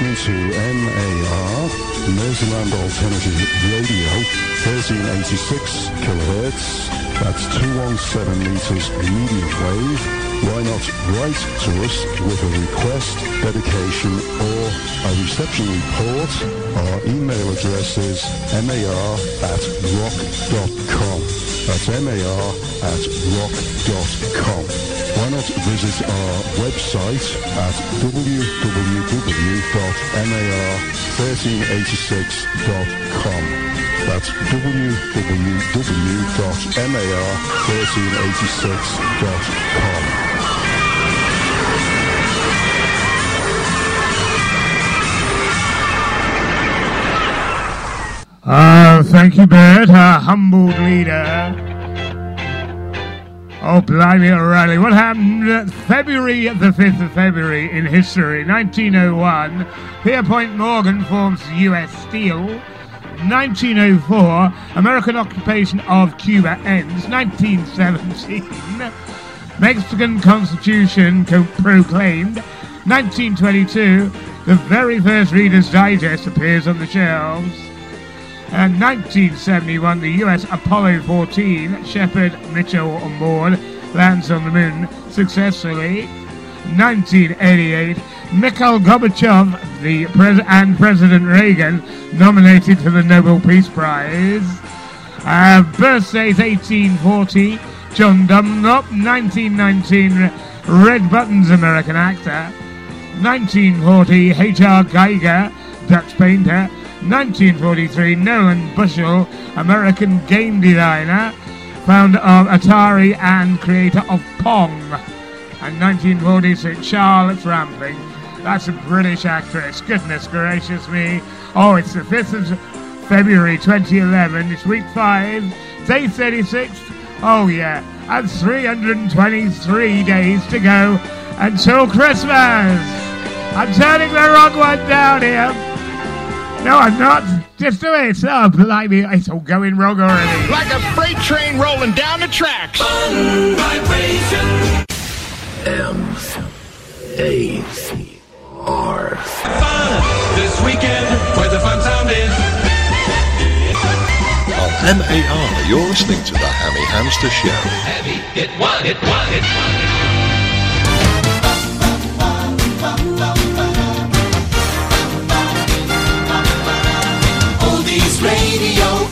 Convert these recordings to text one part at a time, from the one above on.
listening to MAR, Merseland Alternative Radio, 1386 kilohertz. That's 217 meters medium wave. Why not write to us with a request, dedication, or a reception report? Our email address is mar@rock.com. That's mar@rock.com. Why not visit our website at www.mar1386.com. That's www.mar1386.com. Thank you, Bert, our humbled leader. Oh, blimey, O'Reilly. What happened the 5th of February in history? 1901, Pierpont Morgan forms U.S. Steel. 1904, American occupation of Cuba ends. 1917, Mexican Constitution proclaimed. 1922, the very first Reader's Digest appears on the shelves. And 1971, the US Apollo 14, Shepard, Mitchell on board, lands on the moon successfully. 1988, Mikhail Gorbachev and President Reagan nominated for the Nobel Peace Prize. Birthdays 1840, John Dunlop. 1919, Red Buttons, American actor. 1940, H.R. Geiger, Dutch painter. 1943, Nolan Bushell, American game designer, founder of Atari and creator of Pong. And 1946, Charlotte Rampling. That's a British actress. Goodness gracious me. Oh, it's the 5th of February 2011. It's week 5, day 36. Oh, yeah. And 323 days to go until Christmas. I'm turning the wrong one down here. No, I'm not. Just do it. Oh, blimey. It's all going wrong already. Like a freight train rolling down the tracks. Fun vibration. M-A-R. Fun this weekend where the fun sound is. On MAR, you're listening to the Hammy Hamster Show. Heavy, hit one, hit one, hit one. Radio.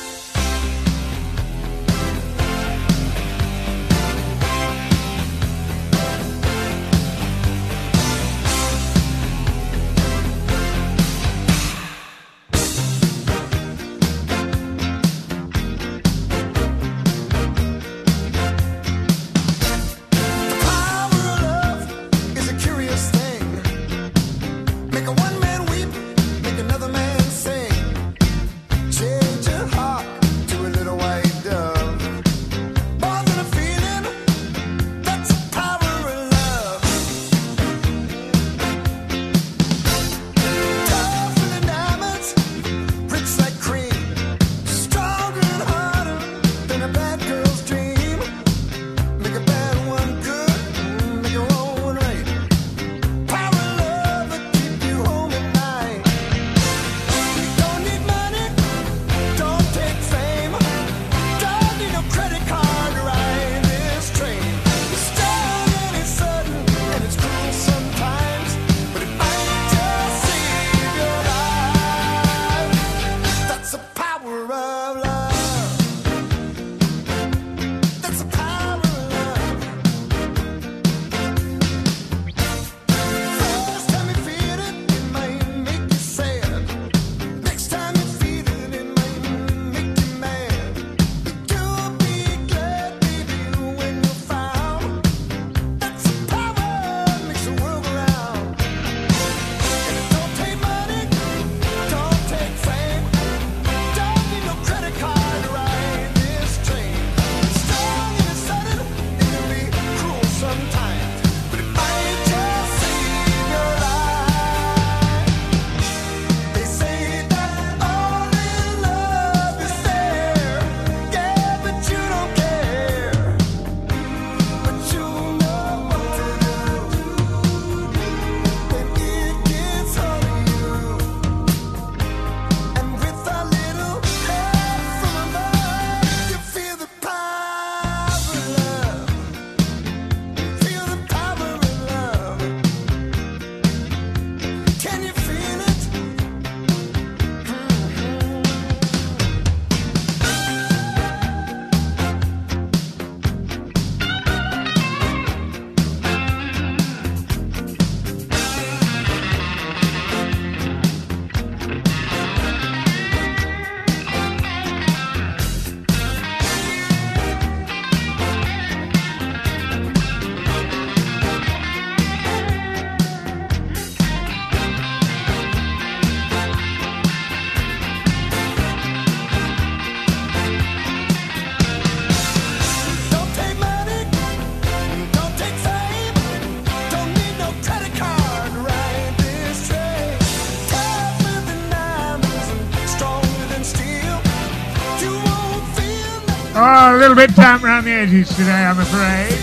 little bit damp around the edges today, I'm afraid.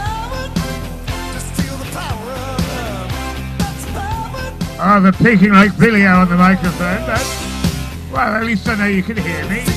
Oh, they're peaking like Billy O on the microphone, but, well, at least I know you can hear me.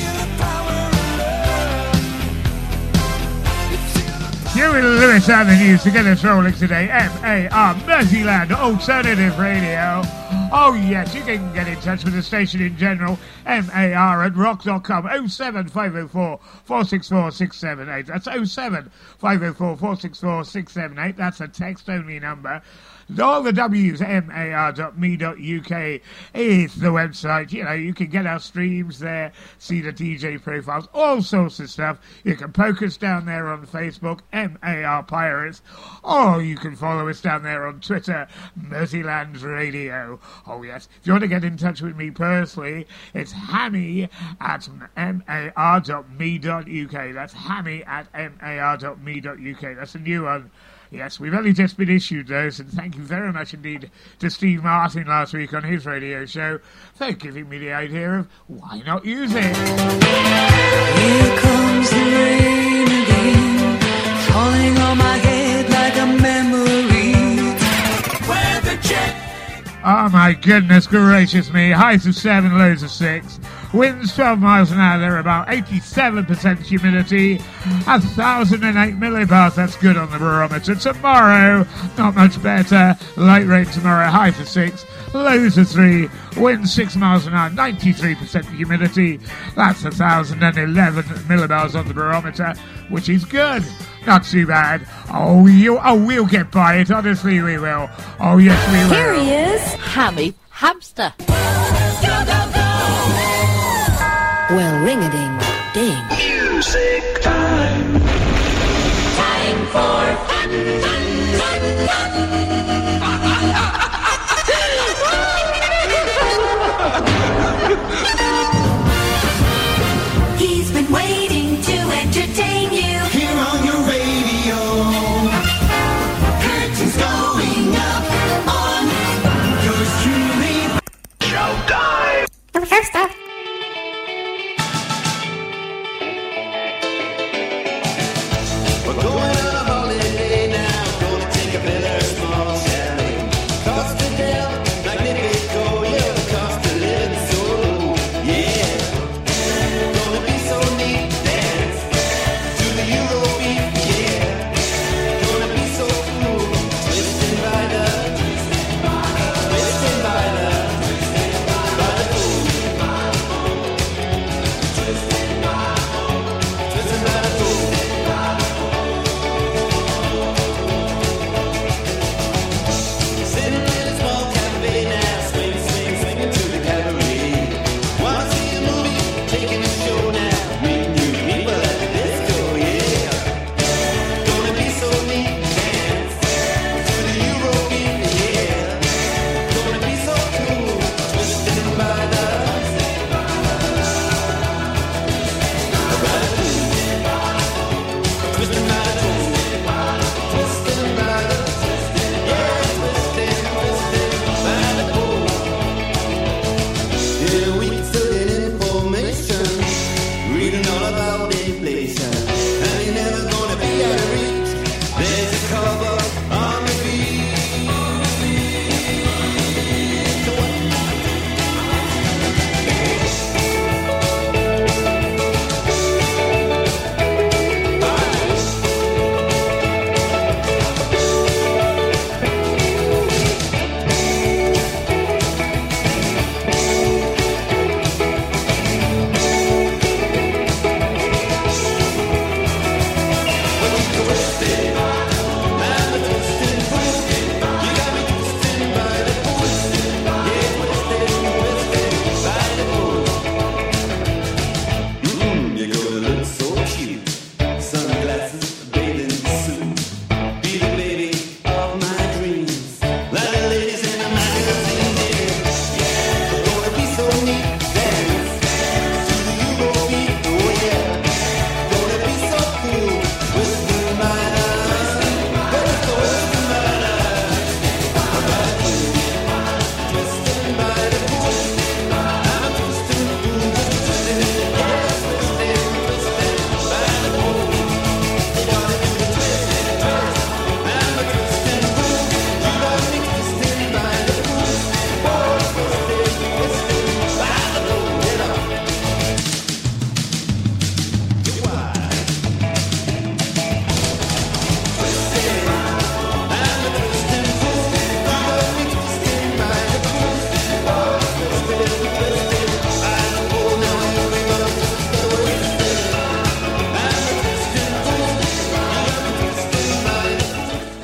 Huey Lewis and the news to get us rolling today. MAR, Merseyland Alternative Radio. Oh, yes, you can get in touch with the station in general. MAR at rock.com. 07504 464 678. That's 07504 464 678. That's a text-only number. All the W's, mar.me.uk is the website. You know, you can get our streams there, see the DJ profiles, all sorts of stuff. You can poke us down there on Facebook, MAR Pirates, or you can follow us down there on Twitter, Merseyland Radio. Oh, yes. If you want to get in touch with me personally, it's hammy at mar.me.uk. That's hammy at mar.me.uk. That's a new one. Yes, we've only just been issued those, and thank you very much indeed to Steve Martin last week on his radio show for giving me the idea of why not use it. Here comes the rain again, falling on my head like a memory. Weather check. Oh my goodness gracious me. Highs of 7, lows of 6. Winds 12 miles an hour, they're about 87% humidity, 1,008 millibars, that's good on the barometer. Tomorrow, not much better, light rain tomorrow, highs of 6, lows of 3, winds 6 miles an hour, 93% humidity, that's 1,011 millibars on the barometer, which is good. Not too bad. We'll get by it, honestly we will. Oh yes, we will. Here he is, Hammy Hamster. Go, go, go! Well, ring-a-ding-ding. Music time. Time for fun, fun, fun, fun. He's been waiting to entertain you. Here on your radio. Curtains going up on yours truly. Showtime. We're going on a holiday now, gonna take a pillar small.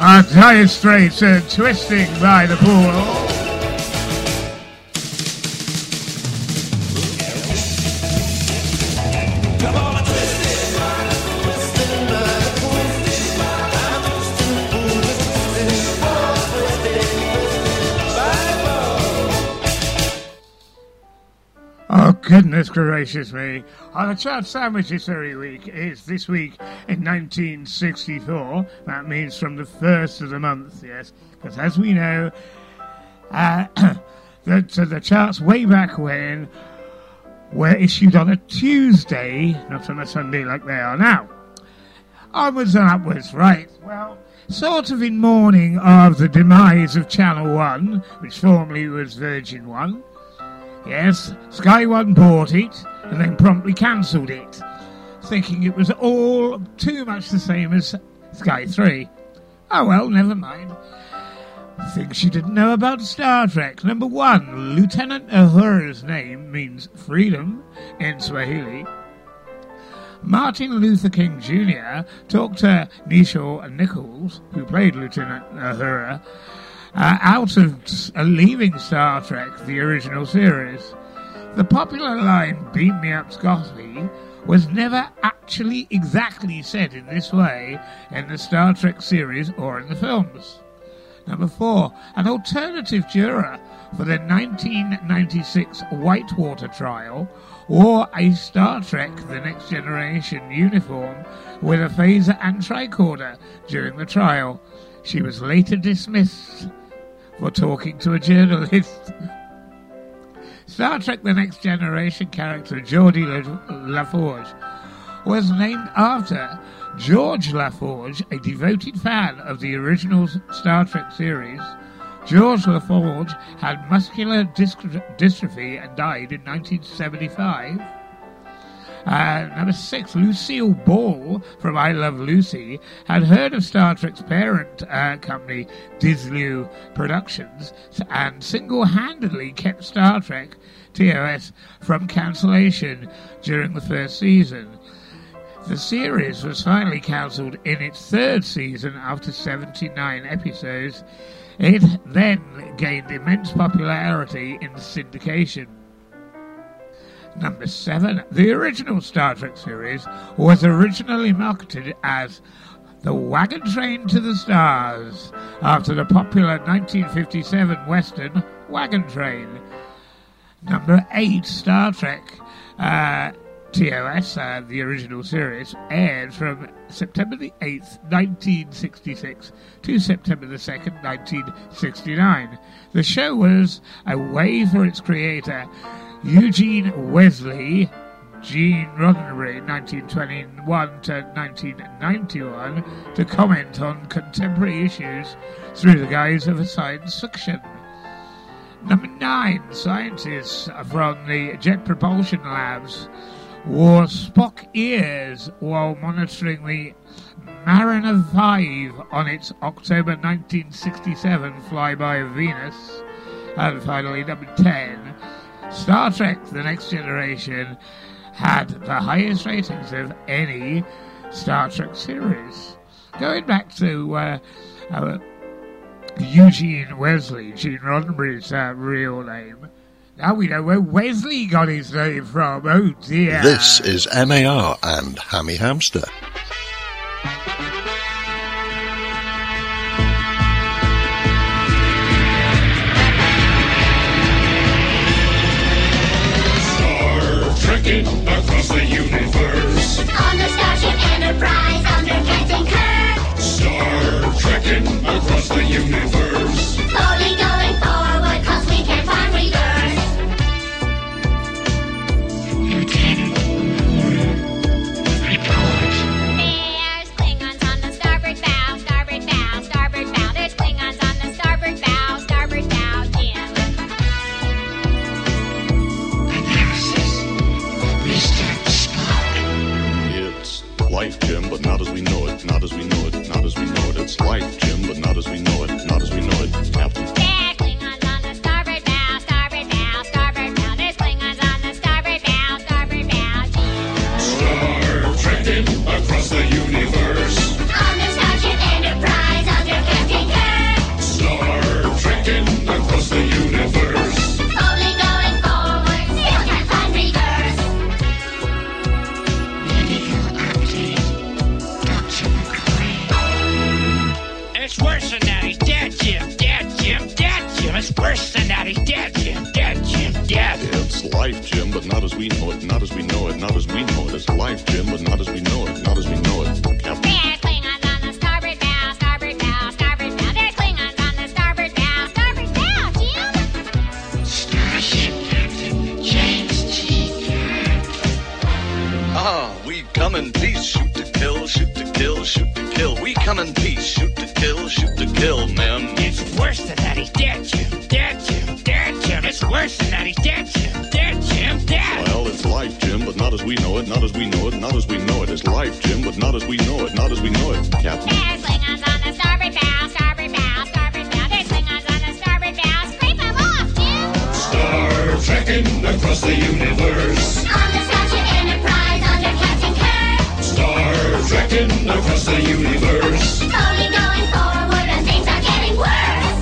Dire Straits Twisting by the Pool. Oh, goodness gracious me. The chart sandwich history week is this week in 1964. That means from the 1st of the month, yes. Because as we know, the charts way back when were issued on a Tuesday, not on a Sunday like they are now. Onwards and upwards, right. Well, sort of in mourning of the demise of Channel 1, which formerly was Virgin 1. Yes, Sky One bought it and then promptly cancelled it, thinking it was all too much the same as Sky 3. Oh well, never mind. Things you didn't know about Star Trek. Number 1, Lieutenant Uhura's name means freedom in Swahili. Martin Luther King Jr. talked to Nichelle Nichols, who played Lieutenant Uhura, out of leaving Star Trek, the original series. The popular line, "Beam me up, Scotty," was never actually exactly said in this way in the Star Trek series or in the films. Number 4, an alternative juror for the 1996 Whitewater trial wore a Star Trek The Next Generation uniform with a phaser and tricorder during the trial. She was later dismissed for talking to a journalist. Star Trek The Next Generation character Geordi LaForge was named after George LaForge, a devoted fan of the original Star Trek series. George LaForge had muscular dystrophy and died in 1975. Number 6, Lucille Ball from I Love Lucy had heard of Star Trek's parent company, Dislew Productions, and single-handedly kept Star Trek TOS from cancellation during the first season. The series was finally cancelled in its third season after 79 episodes. It then gained immense popularity in syndication. Number 7, the original Star Trek series was originally marketed as The Wagon Train to the Stars, after the popular 1957 Western Wagon Train. Number 8, Star Trek TOS, the original series, aired from September the 8th, 1966 to September the 2nd, 1969. The show was a way for its creator, Eugene Wesley, Gene Roddenberry, 1921 to 1991, to comment on contemporary issues through the guise of a science fiction. Number 9, scientists from the Jet Propulsion Labs wore Spock ears while monitoring the Mariner 5 on its October 1967 flyby of Venus. And finally, number 10, Star Trek The Next Generation had the highest ratings of any Star Trek series. Going back to Eugene Wesley, Gene Roddenberry's real name, now we know where Wesley got his name from. Oh dear. This is MAR and Hammy Hamster. Across the universe, On the Starship Enterprise under Captain Kirk, Star trekking across the universe. slowly going forward 'cause we can't find reverse. There's Klingons on the starboard bow, starboard bow, starboard bow. There's Klingons on the starboard bow, Jim. It's life, Jim, but not as we know it, not as we know it, not as we know it. It's life, Jim, but not as we know it, not as we it's worse than that. He's dead, Jim. Dead, Jim. Dead, Jim. It's worse than that. He's dead, Jim. Dead, Jim. Dead. It's life, Jim, but not as we know it, not as we know it, not as we know it. It's life, Jim, but not as we know it, not as we know it. Captain. There's Klingons on the starboard bow, starboard bow, starboard bow. There's Klingons on the starboard bow, Jim. Starship Captain James T. Ah, we come in peace, shoot to kill, shoot to kill, shoot to kill. We come in peace, shoot to kill, men. It's worse than that. He's dead, Jim. Dead, Jim. Dead, Jim. It's worse than that. He's dead, Jim. Dead, Jim. Dead. Well, it's life, Jim, but not as we know it, not as we know it, not as we know it. It's life, Jim, but not as we know it, not as we know it. Captain. There's Klingons on the starboard bow, starboard bow, starboard bow. There's Klingons on the starboard bow. Scrape them off, Jim. Star trekking across the universe. On the Starship Enterprise under Captain Kirk. Star trekking across the universe. Slowly going forward and things are getting worse.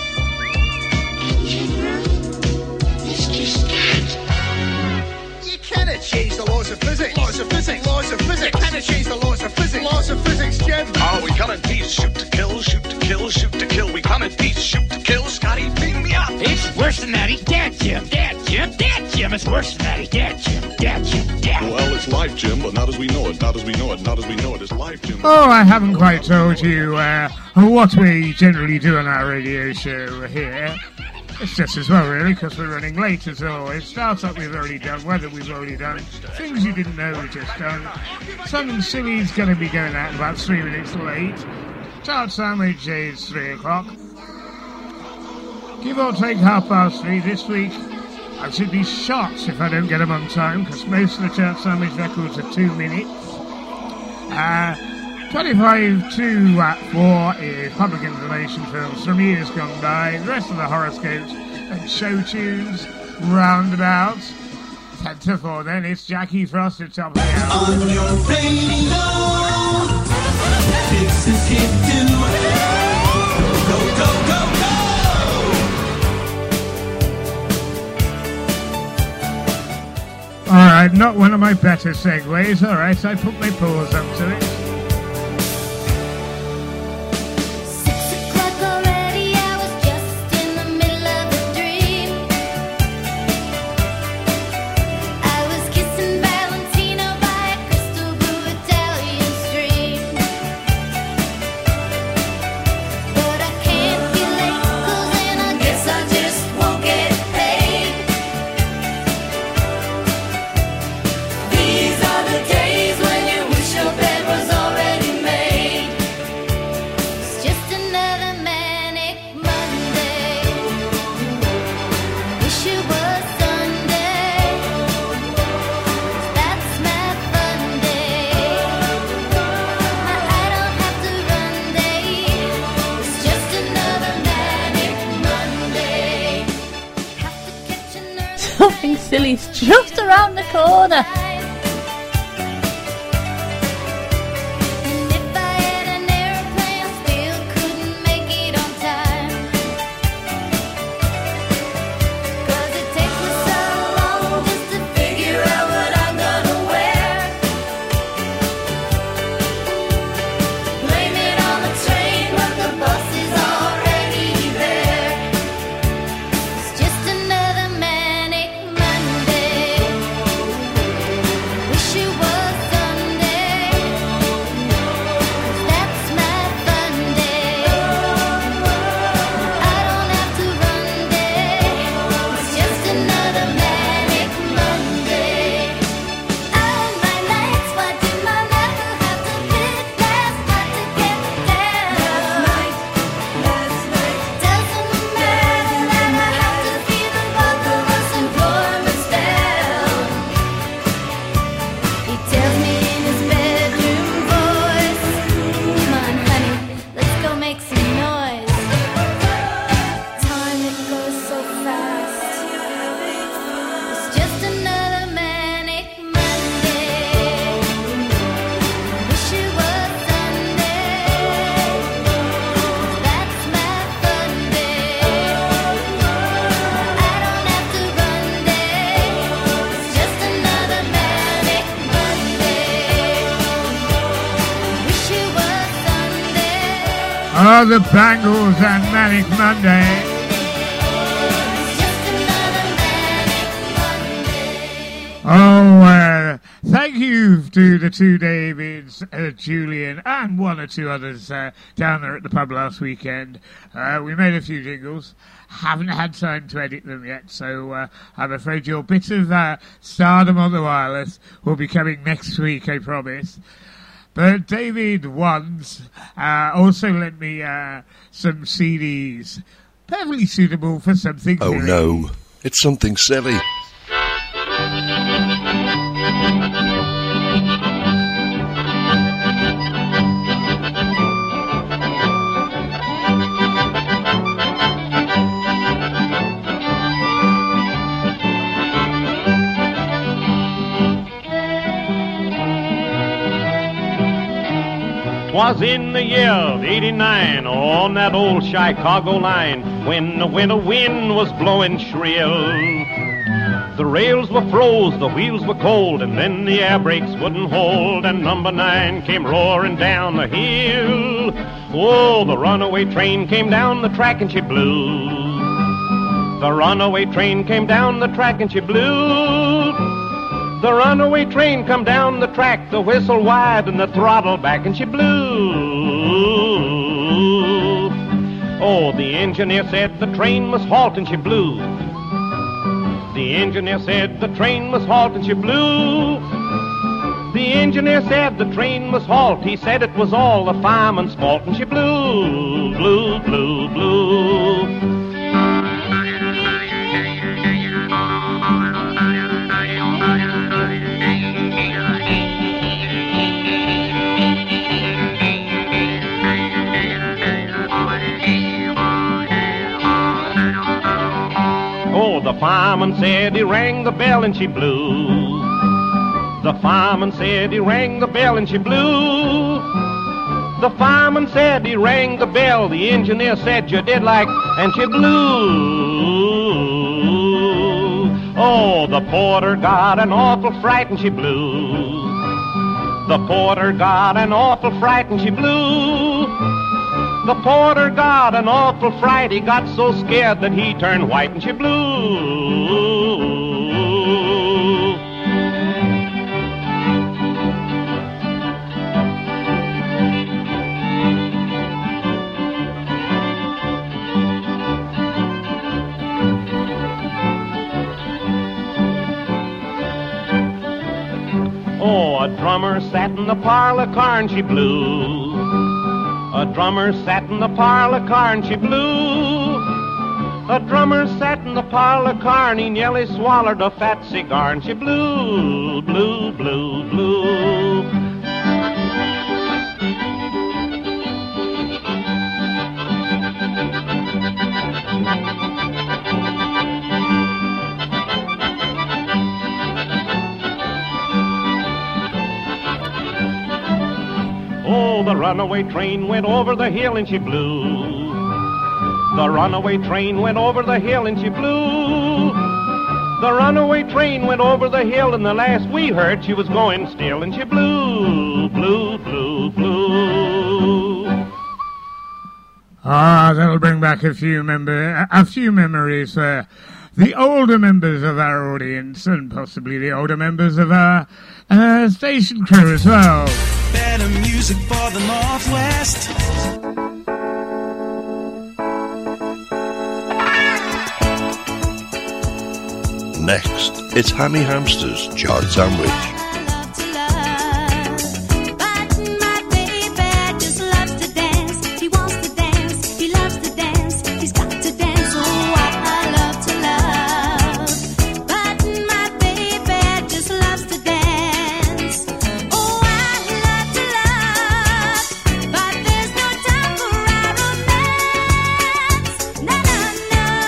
This just can't. You cannot change the laws of physics. Laws of physics. Laws of physics. You cannot change the laws of physics. Laws of physics, Jim. Oh, we come in peace, shoot to kill, shoot to kill, shoot to kill. We come in peace, shoot to kill. Scotty, beam me up. It's worse than that. He's dead, Jim. Dead, Jim. Dead, Jim. It's worse than that. He's dead, Jim. Dead, Jim. Dead. Well, it's life, Jim, but not as we know it, not as we know it, not as we know it. It's life, Jim. Oh, I haven't quite told you what we generally do on our radio show here. It's just as well, really, because we're running late as always. Startup we've already done, weather we've already done, things you didn't know we've just done. Something silly's going to be going out about 3 minutes late. Child sandwich is 3 o'clock. Give or take 3:30 this week. I should be shot if I don't get them on time, because most of the child sandwich records are 2 minutes. 25 to 4 is public information films from years gone by. The rest of the horoscopes and show tunes, roundabouts. 10 to 4 then, it's Jackie Frost at top of the hour. On your radio, this is Hit Do. Go, go, go, go! Alright, not one of my better segues. Alright, I put my paws up to it. 6 o'clock already, I was just in the middle of a dream. I was kissing Valentino by a crystal blue Italian stream. But I can't be late, 'cause then I guess I just won't get paid. These are the days when you wish your bed was already made. It's just another manic Monday. Wish it was Sunday. That's my fun day. I don't have to run day. It's just another manic Monday. Have to catch an early Something silly's just around the corner. And if I had an airplane, I still couldn't make it on time. 'Cause it takes me so long just to figure out what I'm gonna wear. Blame it on the train, but the bus is already there. It's just another manic Monday. Oh, the Bangles and Manic Monday. Oh, thank you to the two Davids, Julian, and one or two others down there at the pub last weekend. We made a few jingles. Haven't had time to edit them yet, so I'm afraid your bit of stardom on the wireless will be coming next week, I promise. But David Wands also lent me some CDs, perfectly suitable for something. Oh no, it's something silly. Was in the year of '89 on that old Chicago line when the winter wind was blowing shrill. The rails were froze, the wheels were cold, and then the air brakes wouldn't hold, and number 9 came roaring down the hill. Oh, the runaway train came down the track and she blew. The runaway train came down the track and she blew. The runaway train come down the track, the whistle wide and the throttle back, and she blew. Oh, the engineer said the train must halt, and she blew. The engineer said the train must halt, and she blew. The engineer said the train must halt. He said it was all the fireman's fault, and she blew, blew, blew, blew. Oh, the fireman said he rang the bell and she blew. The fireman said he rang the bell and she blew. The fireman said he rang the bell. The engineer said you did like, and she blew. Oh, the porter got an awful fright and she blew. The porter got an awful fright and she blew. The porter got an awful fright. He got so scared that he turned white and she blew. Oh, a drummer sat in the parlor car and she blew. A drummer sat in the parlor car and she blew. A drummer sat in the parlor car and he nearly swallowed a fat cigar and she blew, blew, blew, blew. Oh, the runaway train went over the hill and she blew. The runaway train went over the hill and she blew. The runaway train went over the hill and the last we heard she was going still and she blew, blew, blew, blew. Ah, that'll bring back a few memories for the older members of our audience and possibly the older members of our station crew as well. Better music for the Northwest. Next, it's Hammy Hamster's Chard Sandwich.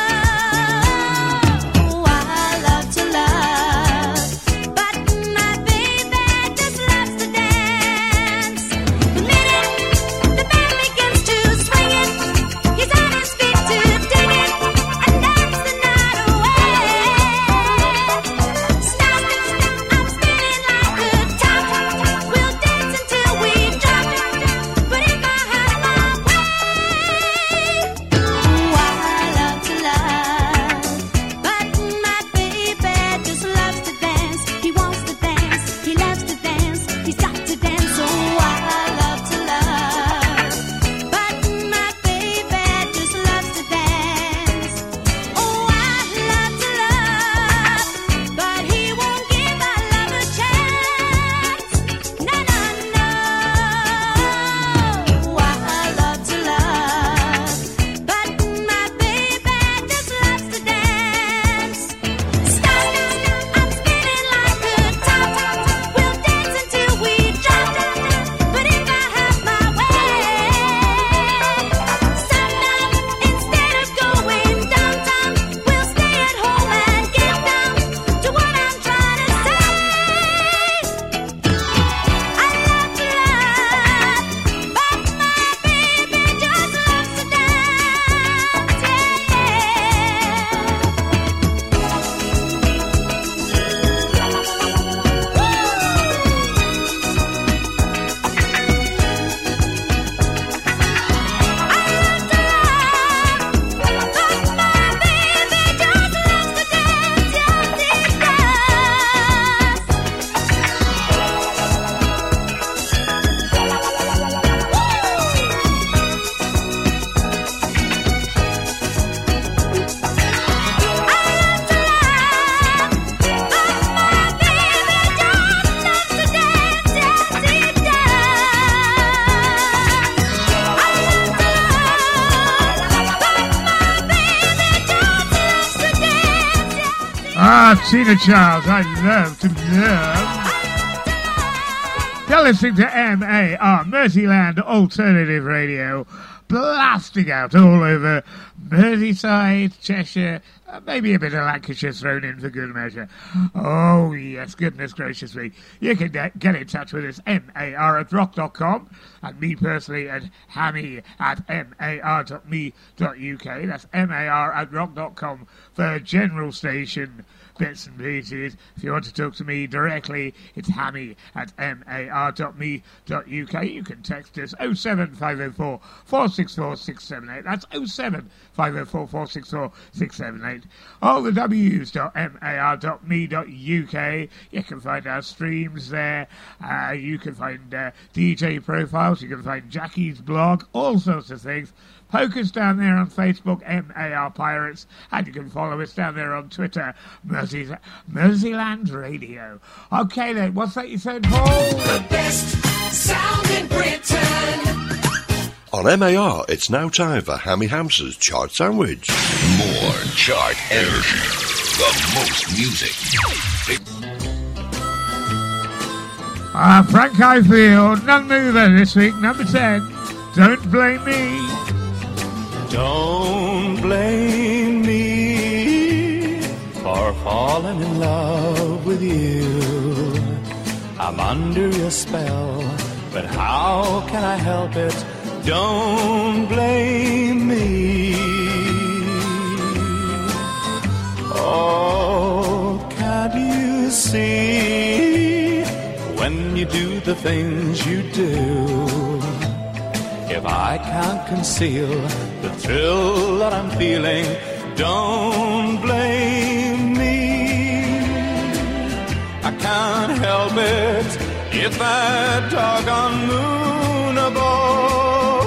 My Ah, Tina Charles, I love to love. You're listening to MAR, Merseyland Alternative Radio, blasting out all over Merseyside, Cheshire, maybe a bit of Lancashire thrown in for good measure. Oh, yes, goodness gracious me. You can get in touch with us, mar@rock.com, and me personally at hammy@mar.me.uk. That's mar@rock.com for general station bits and pieces. If you want to talk to me directly, it's hammy@mar.me.uk. You can text us 07504 464 678. That's 07504 464 678. All the w's.mar.me.uk. You can find our streams there. You can find DJ profiles. You can find Jackie's blog. All sorts of things. Poke us down there on Facebook, MAR Pirates, and you can follow us down there on Twitter, Merseyland Radio. Okay then, what's that you said, Paul? The best sound in Britain. On MAR, it's now time for Hammy Hamster's Chart Sandwich. More chart energy. The most music. Frank Highfield, None Mover this week, number 10. Don't Blame Me. Don't blame me for falling in love with you. I'm under your spell, but how can I help it? Don't blame me. Oh, can't you see when you do the things you do? If I can't conceal the thrill that I'm feeling, don't blame me. I can't help it if that doggone moon above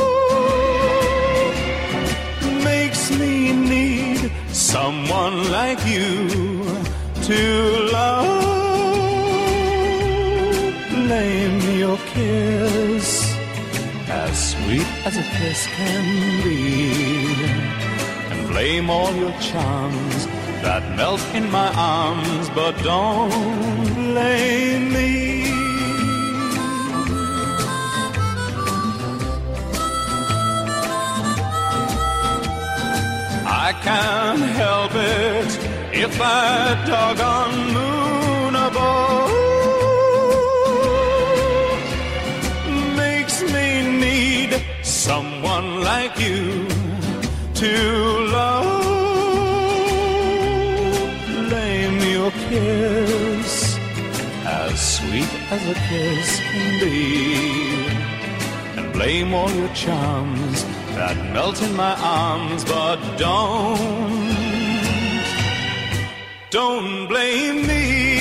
makes me need someone like you to love. Blame your kiss, as sweet as a kiss can be, and blame all your charms that melt in my arms, but don't blame me. I can't help it if that doggone moon above someone like you to love. Blame your kiss, as sweet as a kiss can be, and blame all your charms that melt in my arms, but don't blame me.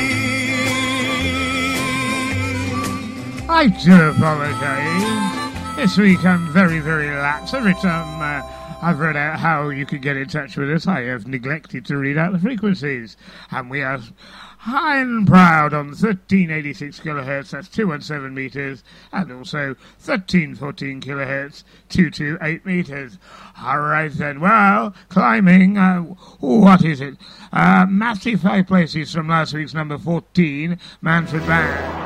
I do apologise. This week I'm very, very lax. Every time I've read out how you can get in touch with us, I have neglected to read out the frequencies. And we are high and proud on 1386 kilohertz, that's 217 metres, and also 1314 kilohertz, 228 metres. All right then, well, climbing, what is it? Massive 5 places from last week's number 14, Manfred Mann.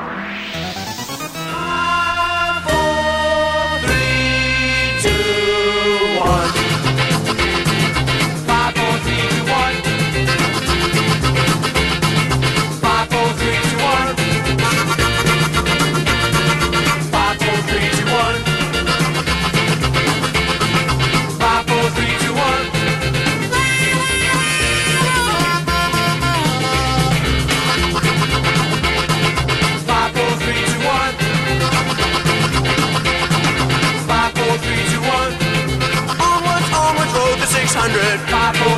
5, 4, 3, 2, 1.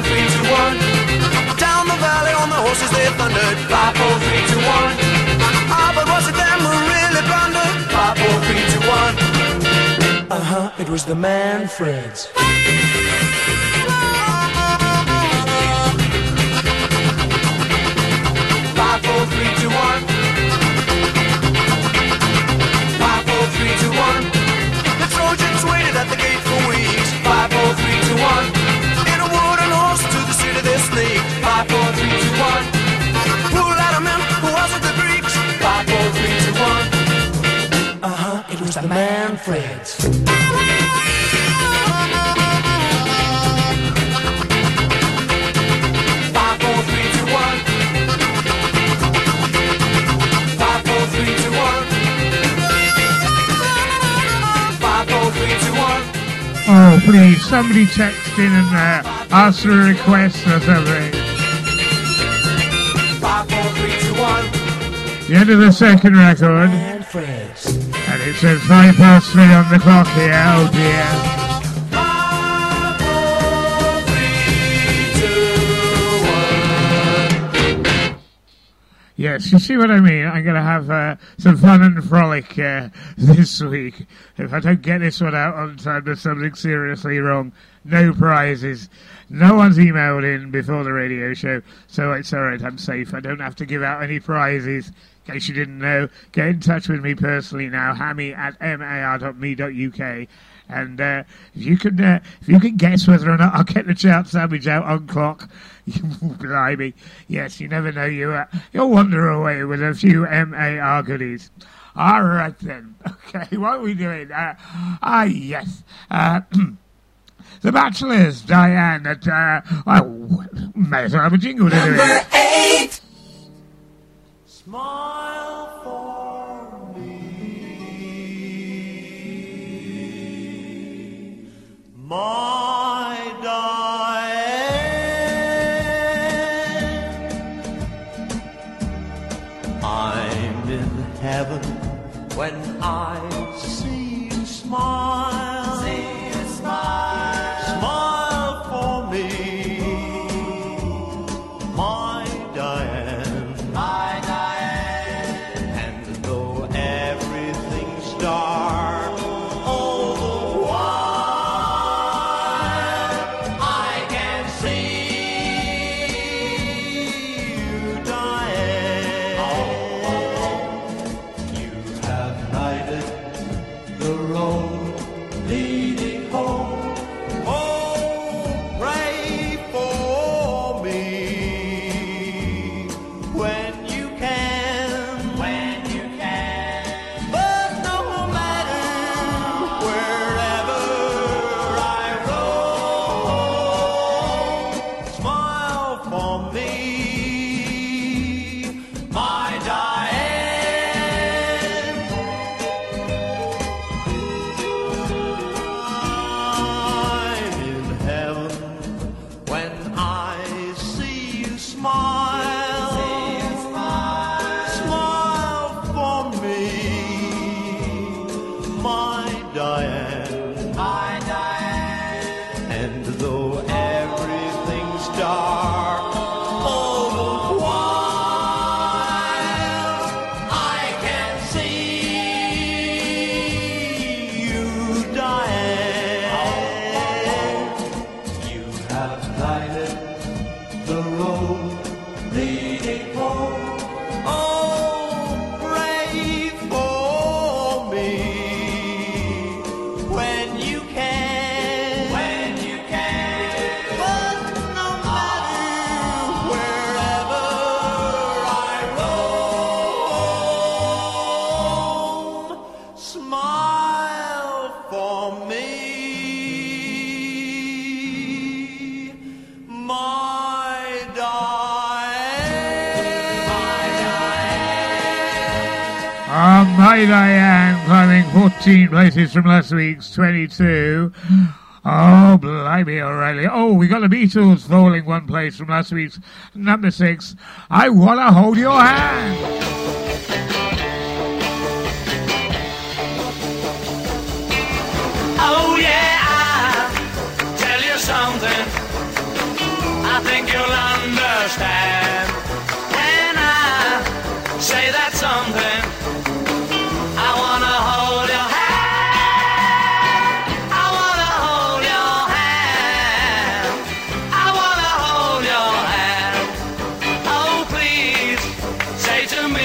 Down the valley on the horses they thundered. 5, 4, 3, 2, 1. Ah, but was it them who really blundered? 5, 4, 3, 2, 1. It was the Manfreds. 5, 4, 3, 2, 1. 5, 4, 3, 2, 1. The Trojans waited at the gate for weeks. 5, 4, 3, 2, 1. In a wooden horse to the city they sneaked. 5, 4, 3, please, somebody text in and ask for a request or something. 5, 4, 3, 2, 1. The end of the second record. And friends. And it says 3:05 on the clock here. Oh dear. 5, 4, 3, 2, 1. Yes, you see what I mean? I'm going to have some fun and frolic this week. If I don't get this one out on time, there's something seriously wrong. No prizes. No one's emailed in before the radio show, so it's all right, I'm safe. I don't have to give out any prizes. In case you didn't know, get in touch with me personally now, hammy@mar.me.uk. And if you can guess whether or not I'll get the chart sandwich out on clock, blimey, yes, you never know. You'll wander away with a few MAR goodies. All right then. Okay, what are we doing? Yes. The Bachelors, Diane. May as well have a jingle to do it. Number 8. Smile for me, my Diane. I'm in heaven when I see you smile. See you smile. Smile for me, my Diane. My Diane. And though everything's dark all the while, I can see you, Diane. You have lighted the road leading home. Oh, pray for me when you can. When you can. But no matter wherever I roam, smile for me, my Diane. I'm in heaven when I see you smile. Smile for me, my Diane. My Diane. And though everything's dark all the while, I can see you, Diane. You have lighted the road leading home. Oh, pray for me when you can. When you can. But no matter wherever I roam, smile for me, my Diane. My Diane climbing 14 places from last week's 22. Oh, blimey, O'Reilly. Oh, we got the Beatles falling one place from last week's number 6. I Wanna Hold Your Hand. Oh yeah, I'll tell you something I think you'll understand when I say that something. I wanna hold your hand. I wanna hold your hand. I wanna hold your hand. Oh, please say to me,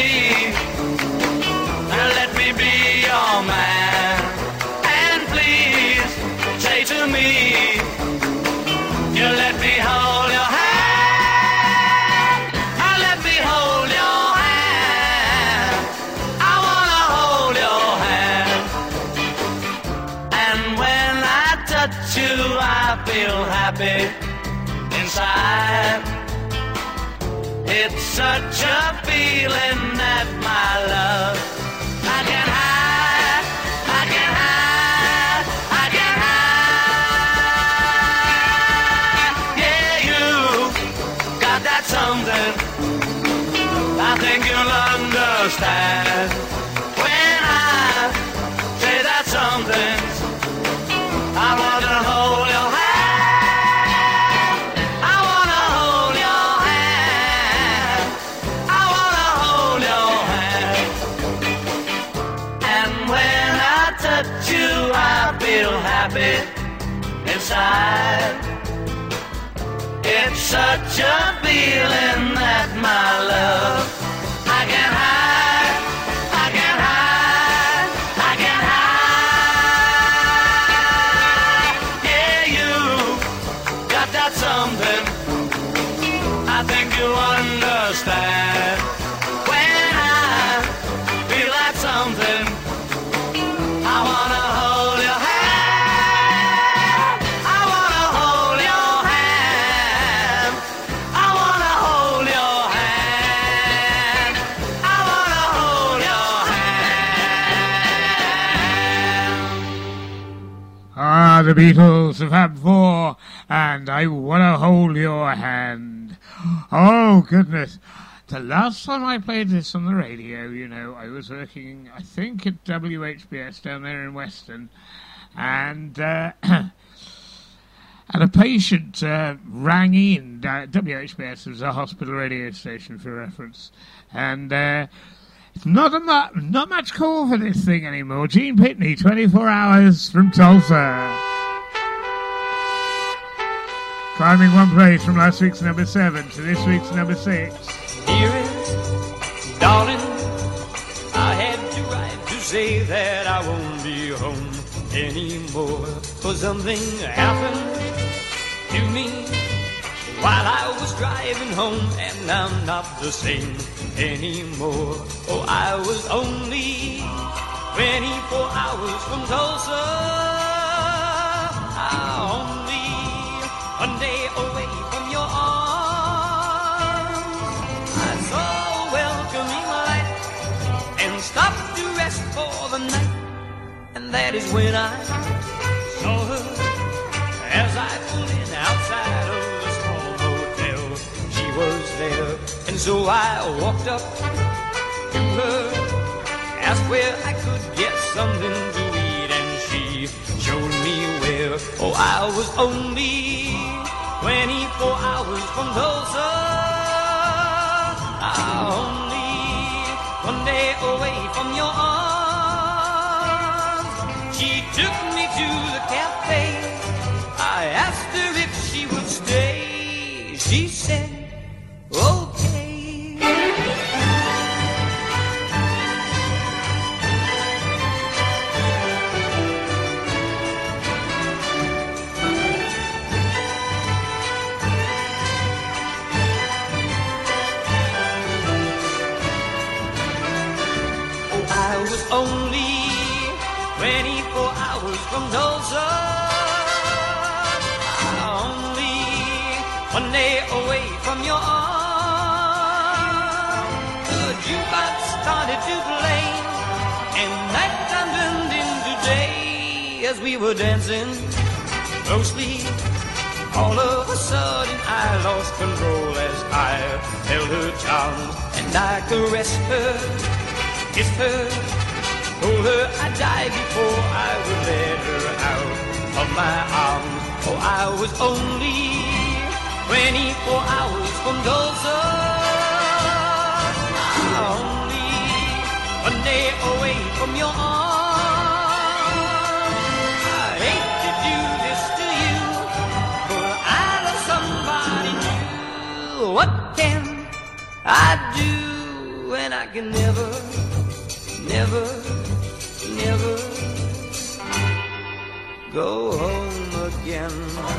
let me be your man. And please say to me, you let me hold your hand. Let me hold your hand. I wanna hold your hand. And when I touch you, I feel happy inside. It's such a feeling that my love I can hide, I can hide, I can hide. happy inside. It's such a feeling that my love I can hide, I can hide, I can hide. Yeah, you got that something I think you understand. When I feel that something, I wanna hold your hand. I wanna hold your hand. I wanna hold your hand. I wanna hold your hand. Ah, the Beatles have had 4, and I wanna hold your hand. Oh, goodness. The last time I played this on the radio, you know, I was working, I think, at WHBS down there in Weston, and and a patient rang in. WHBS was a hospital radio station for reference, and not much call for this thing anymore. Gene Pitney, 24 Hours from Tulsa. Climbing one place from last week's number 7 to this week's number 6. Dearest, darling, I had to write to say that I won't be home anymore. For something happened to me while I was driving home, and I'm not the same anymore. Oh, I was only 24 hours from Tulsa. Only one day away from your arms. I saw a welcoming light and stopped to rest for the night. And that is when I saw her as I pulled in outside of the small hotel. She was there, and so I walked up to her, asked where I could get something to eat, and she showed me where. Oh, I was only 24 hours from Tulsa. Only one day away from your arms. She took me to the cafe. I asked her if she would stay. She said, okay. I was only 24 hours from Tulsa. Only one day away from your arms. The jukebox started to play, and nighttime turned into day as we were dancing closely. All of a sudden I lost control as I held her charms, and I caressed her, kissed her, told her I'd die before I would let her out of my arms. Oh, I was only 24 hours from Tulsa. Only one day away from your arms. I hate to do this to you, but I love somebody new. What can I do when I can never go home again?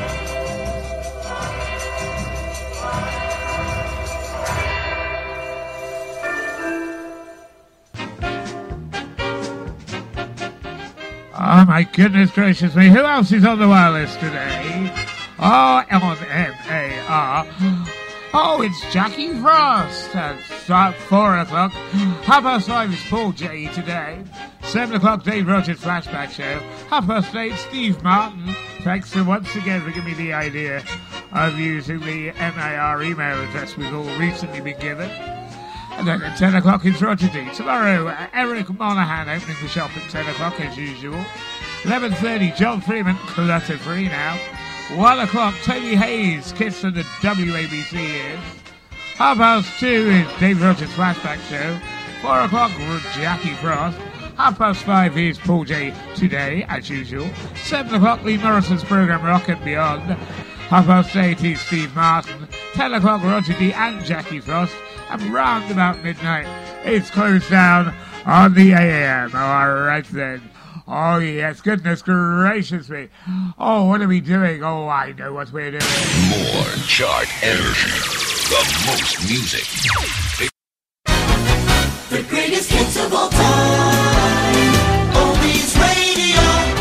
Oh my goodness gracious me, who else is on the wireless today? Oh, on MAR. Oh, it's Jackie Frost. At 4 o'clock. 5:30 is Paul J today. 7 o'clock, Dave Rogers Flashback Show. 8:30, Steve Martin. Thanks for once again for giving me the idea of using the MAR email address we've all recently been given. And then at 10 o'clock, it's Roger D. Tomorrow, Eric Monahan opening the shop at 10 o'clock as usual. 11:30, John Freeman, clutter free now. 1 o'clock, Tony Hayes, Kiss and the WABC is. 2:30 is Dave Rogers Flashback Show. 4 o'clock, Jackie Frost. 5:30, here's Paul J today, as usual. 7 o'clock, Lee Morrison's programme Rock and Beyond. 8:30, here's Steve Martin. 10 o'clock, Roger D and Jackie Frost. And round about midnight, it's closed down on the AM. All right then. Oh yes, goodness gracious me. Oh, what are we doing? Oh, I know what we're doing. More chart energy. The most music. The greatest hits of all time. Oldies Radio.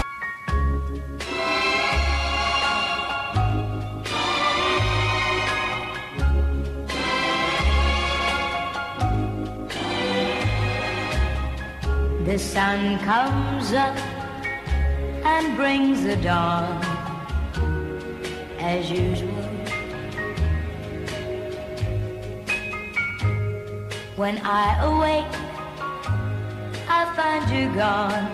The sun comes up and brings the dawn, as usual. When I awake, I find you gone,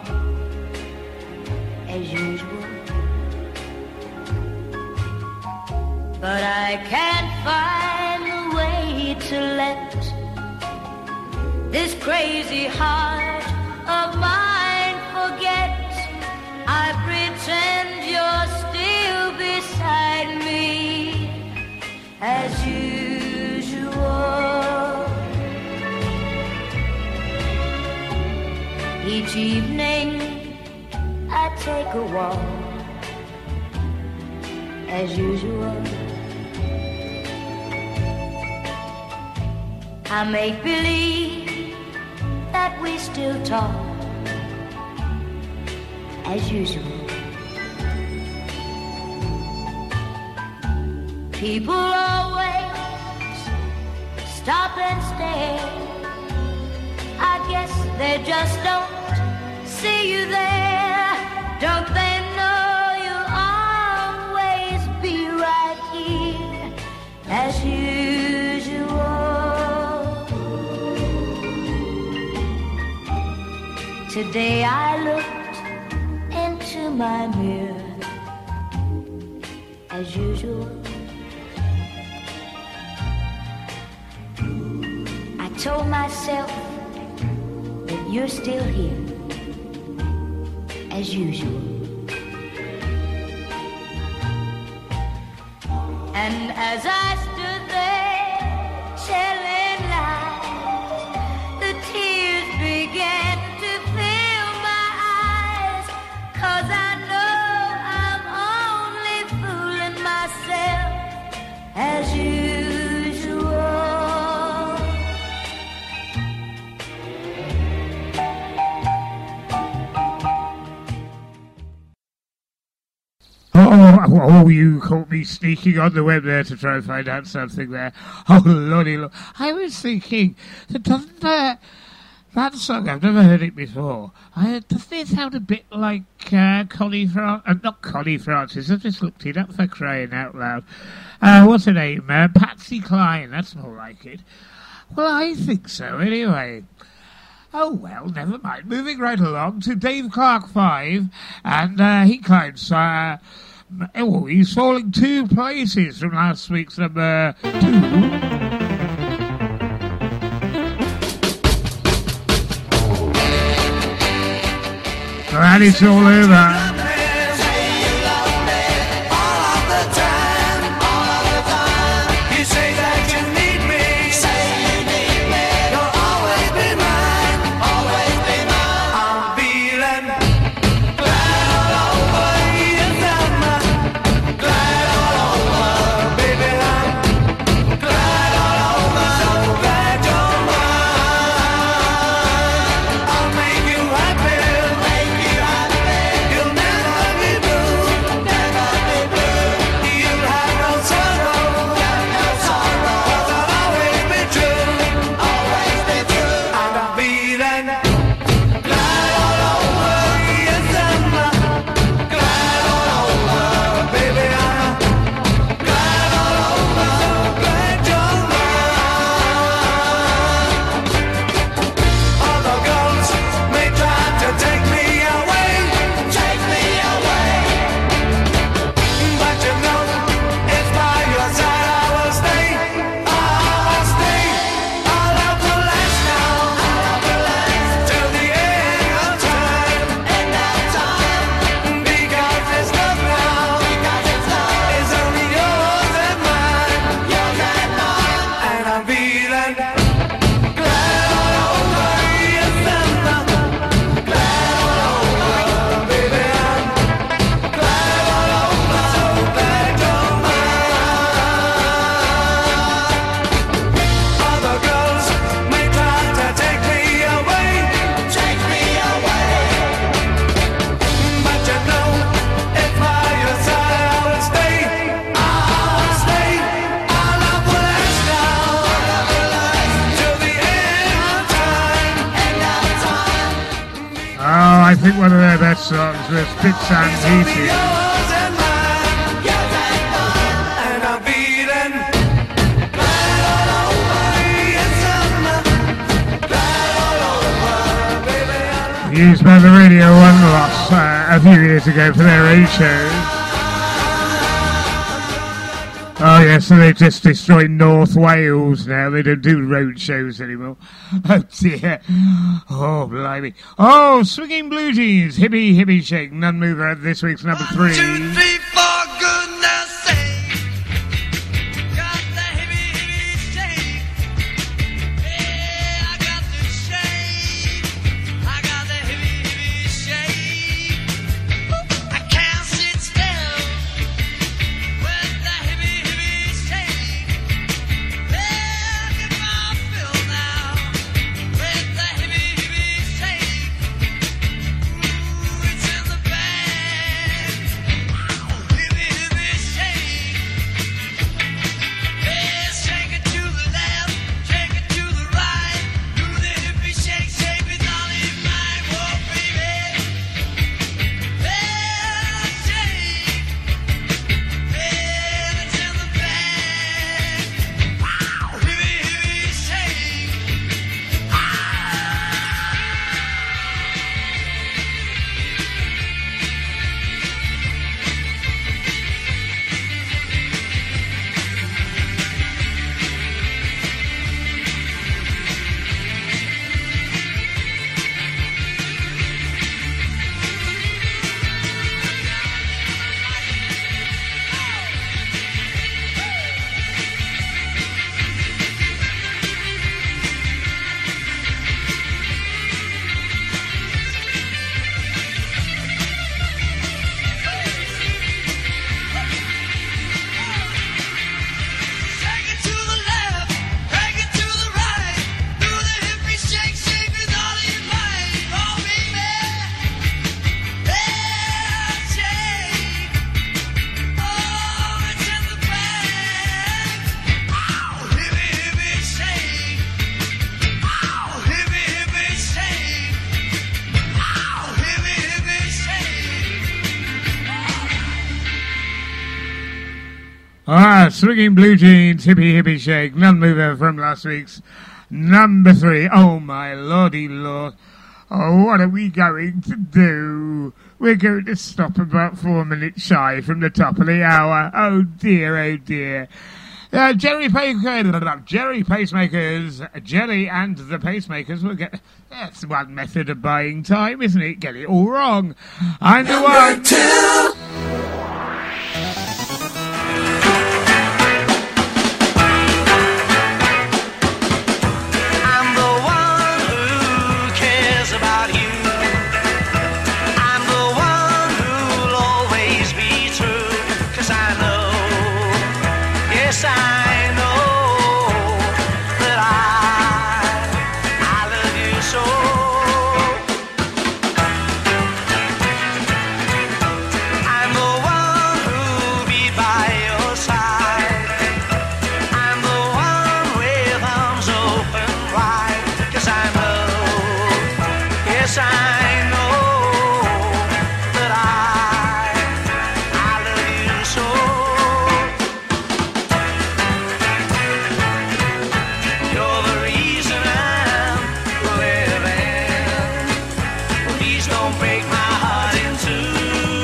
as usual. But I can't find a way to let this crazy heart of mine forget. I pretend you're still beside me, as usual. Each evening I take a walk, as usual. I make believe that we still talk, as usual. People always stop and stare. I guess they just don't see you there. Don't they know you'll always be right here, as usual. Today I looked into my mirror, as usual. I told myself that you're still here, as usual. And as I stood there telling lies, the tears began to fill my eyes, 'cause I know I'm only fooling myself, as usual. Oh, you caught me sneaking on the web there to try and find out something there. Oh, lordy, Lord. I was thinking, doesn't that song, I've never heard it before. Doesn't it sound a bit like Connie Francis? Not Connie Francis, I've just looked it up for crying out loud. What's her name? Patsy Cline, that's more like it. Well, I think so, anyway. Oh, well, never mind. Moving right along to Dave Clark 5, and he climbs, he's falling 2 places from last week's number 2. And it's all over. You'll I think one of their best songs was Bits and Pieces. Used by the Radio 1 lot a few years ago for their road shows. Oh yeah, so they just destroyed North Wales now. They don't do road shows anymore. Oh dear. Oh blimey. Oh, Swinging Blue Jeans, Hippie Hippie Shake, None Mover, this week's number 3. 1, 2, 3, 4, goodness sake. Got the hippie hippie shake. Yeah, I got the shake. I got the hippie hippie shake. I can't sit still with the hippie hippie shake. Yeah, get my fill now with the hippie hippie shake. Ooh, it's in the bag. Hippie hippie shake. Yeah, shake it to the left, shake it to the right. Do the hippie shake, shake it all in mine. Whoa, baby. Yeah, shake. Yeah, it's in the bag. Hippie hippie shake. Shake it to the left, shake it to the right. Do the hippie shake, shake it all in mine. Oh, baby. Yeah, shake. Oh, it's in the bag. Hippie, hippie shake. Hippie, hippie shake. Hippie, hippie shake. Ah, Swinging Blue Jeans, Hippie Hippie Shake, None Mover from last week's number 3. Oh my lordy lord. Oh, what are we going to do? We're going to stop about 4 minutes shy from the top of the hour. Oh dear, oh dear. Jerry Pacemakers, Jelly and the Pacemakers will get... That's one method of buying time, isn't it? Get it all wrong. I'm the one. I'm the one who cares about you. I'm the one who'll always be true. 'Cause I know, yes I know that I love you so. I'm the one who'll be by your side. I'm the one with arms open wide. 'Cause I know, yes I know that I love you so. You're the reason I'm living. Please don't break my heart in two.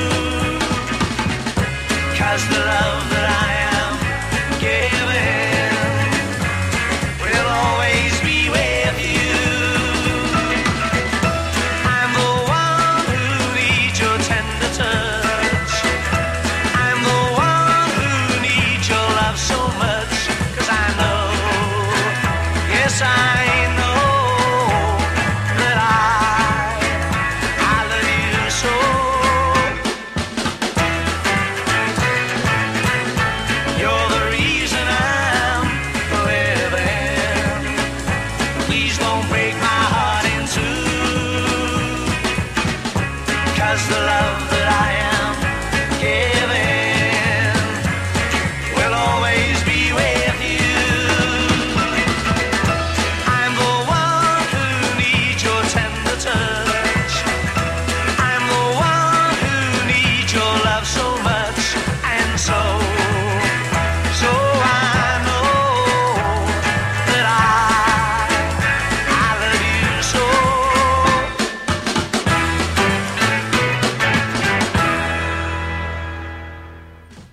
'Cause the love that I am giving will always be with you. I'm the one who needs your tender touch. I'm the one who needs your love so much. 'Cause I know, yes I know that I love you so.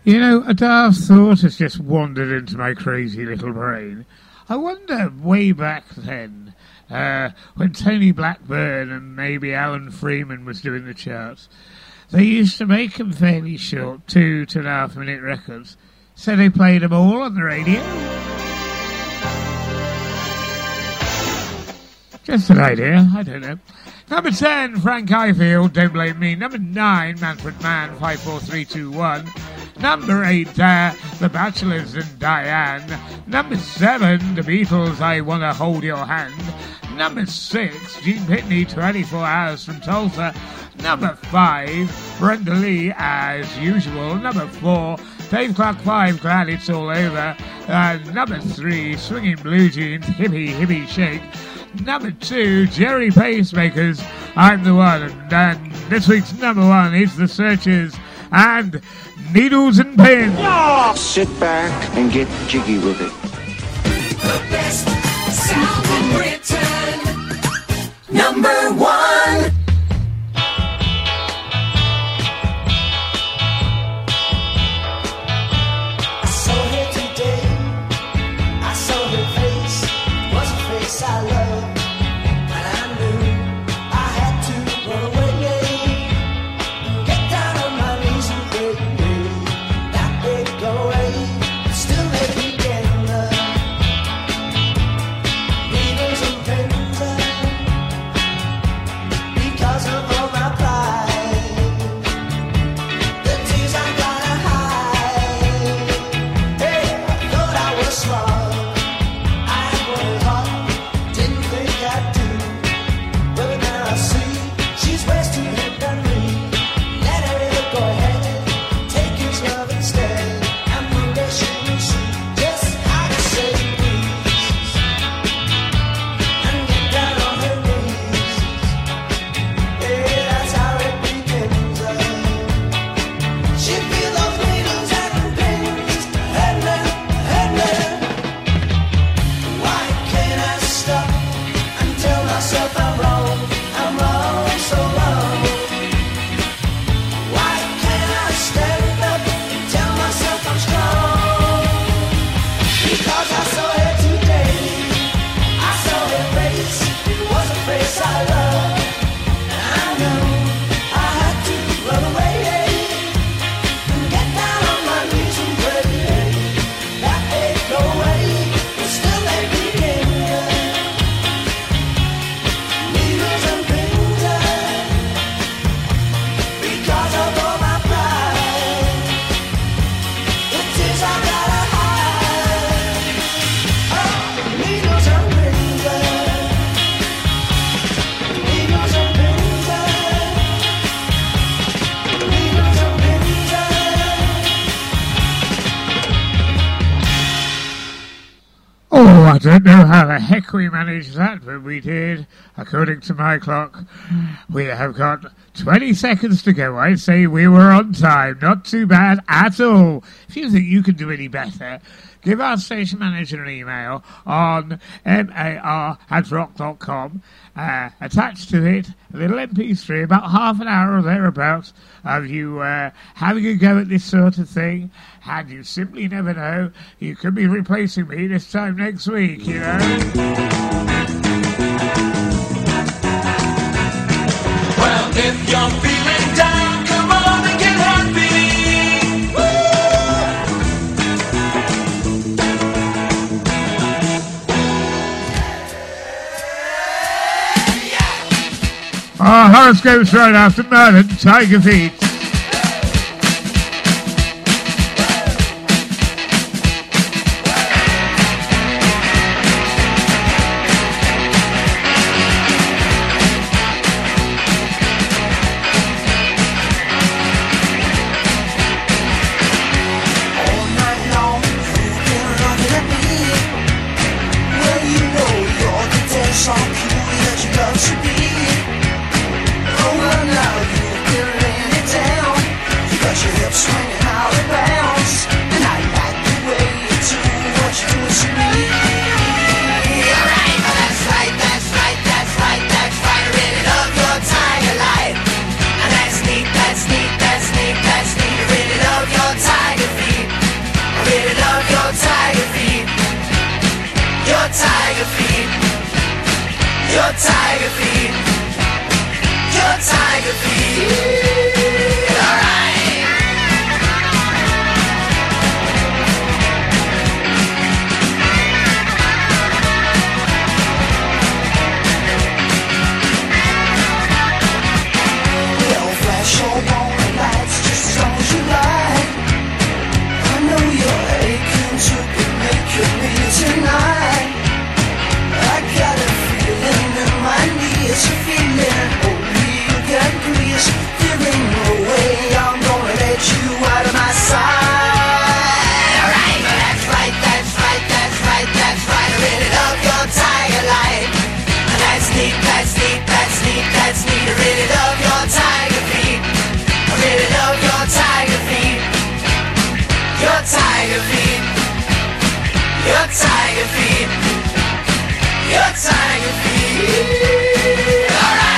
You know, a daft thought has just wandered into my crazy little brain. I wonder, way back then, when Tony Blackburn and maybe Alan Freeman was doing the charts, they used to make them fairly short, 2.5 minute records, so they played them all on the radio. Just an idea, I don't know. Number 10, Frank Highfield, Don't Blame Me. Number 9, Manfred Mann, 54321. Number 8, The Bachelors and Diane. Number 7, The Beatles, I Wanna Hold Your Hand. Number 6, Gene Pitney, 24 Hours from Tulsa. Number 5, Brenda Lee, As Usual. Number 4, Dave Clark 5, Glad It's All Over. Number 3, Swinging Blue Jeans, Hippie Hippie Shake. Number 2, Jerry Pacemakers, I'm the One. And this week's number 1 is The Searchers and Needles and Pins. Sit back and get jiggy with it. The best sound in Britain. Number 1. I saw her today. I saw her face. It was a face I loved. And I knew I had to run away. Get down on my knees and pray. That they'd go away. Still they begin needles and pins. Because of all my pride. The tears I gotta hide. Hey, I thought I was smart. I worked hard, didn't think I'd do. But now I see she's wasting it on me. Let her go ahead, take his love instead. And one day she will see just how to say please. And get down on her knees. Yeah, that's how it begins. She feel those needles and pins. And then why can't I stop and tell myself I'm wrong so wrong? Why can't I stand up and tell myself I'm strong? Because I saw her today, I saw her face, it was a face I loved. And I knew I had to run away and get down on my knees and pray that they'd go away, but still they begin. Needles and pins, because of all my pride. The tears I gotta hide. Oh, needles and pins, needles and pins, needles and pins. Oh, I don't know how the heck we managed that, but we did. According to my clock, we have got 20 seconds to go. I say we were on time. Not too bad at all. If you think you can do any better, give our station manager an email on mar@rock.com. Attached to it, a little MP3, about half an hour or thereabouts, of you having a go at this sort of thing. And you simply never know, you could be replacing me this time next week, you know. Well, if you're feeling down, come on and get happy. Our horoscopes right after Merlin, Tiger Feet. All night long, you've been looking at me. Well, you know you're the dance on cue that you love to be. Oh, well, now you've been laying it down. tiger feet. Your tiger feet. Your tiger feet. All right.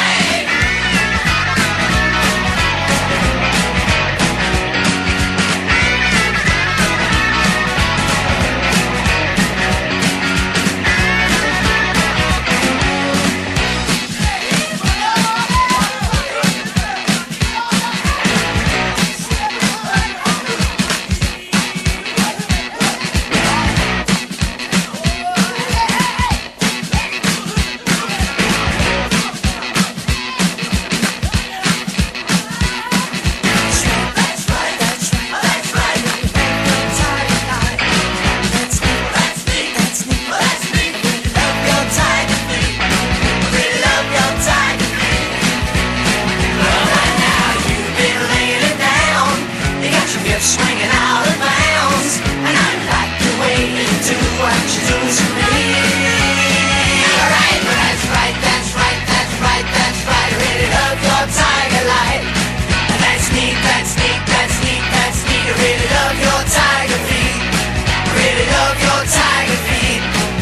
Swinging out of bounds, and I like the way you do what you do to me. Alright, but that's right, that's right, that's right, that's right. I really love your tiger light. That's neat, that's neat, that's neat, that's neat. I really love your tiger feet. I really love your tiger feet.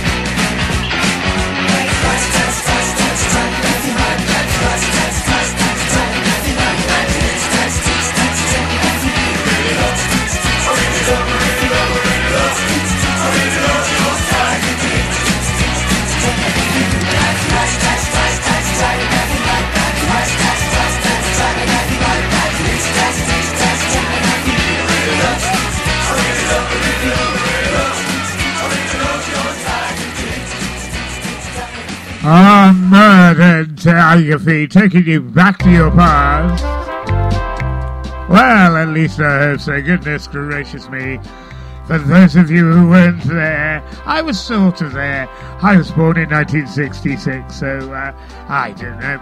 Murdered tiger feet, taking you back to your past. Well, at least I hope so. Goodness gracious me. For those of you who weren't there, I was sort of there. I was born in 1966, so I don't know.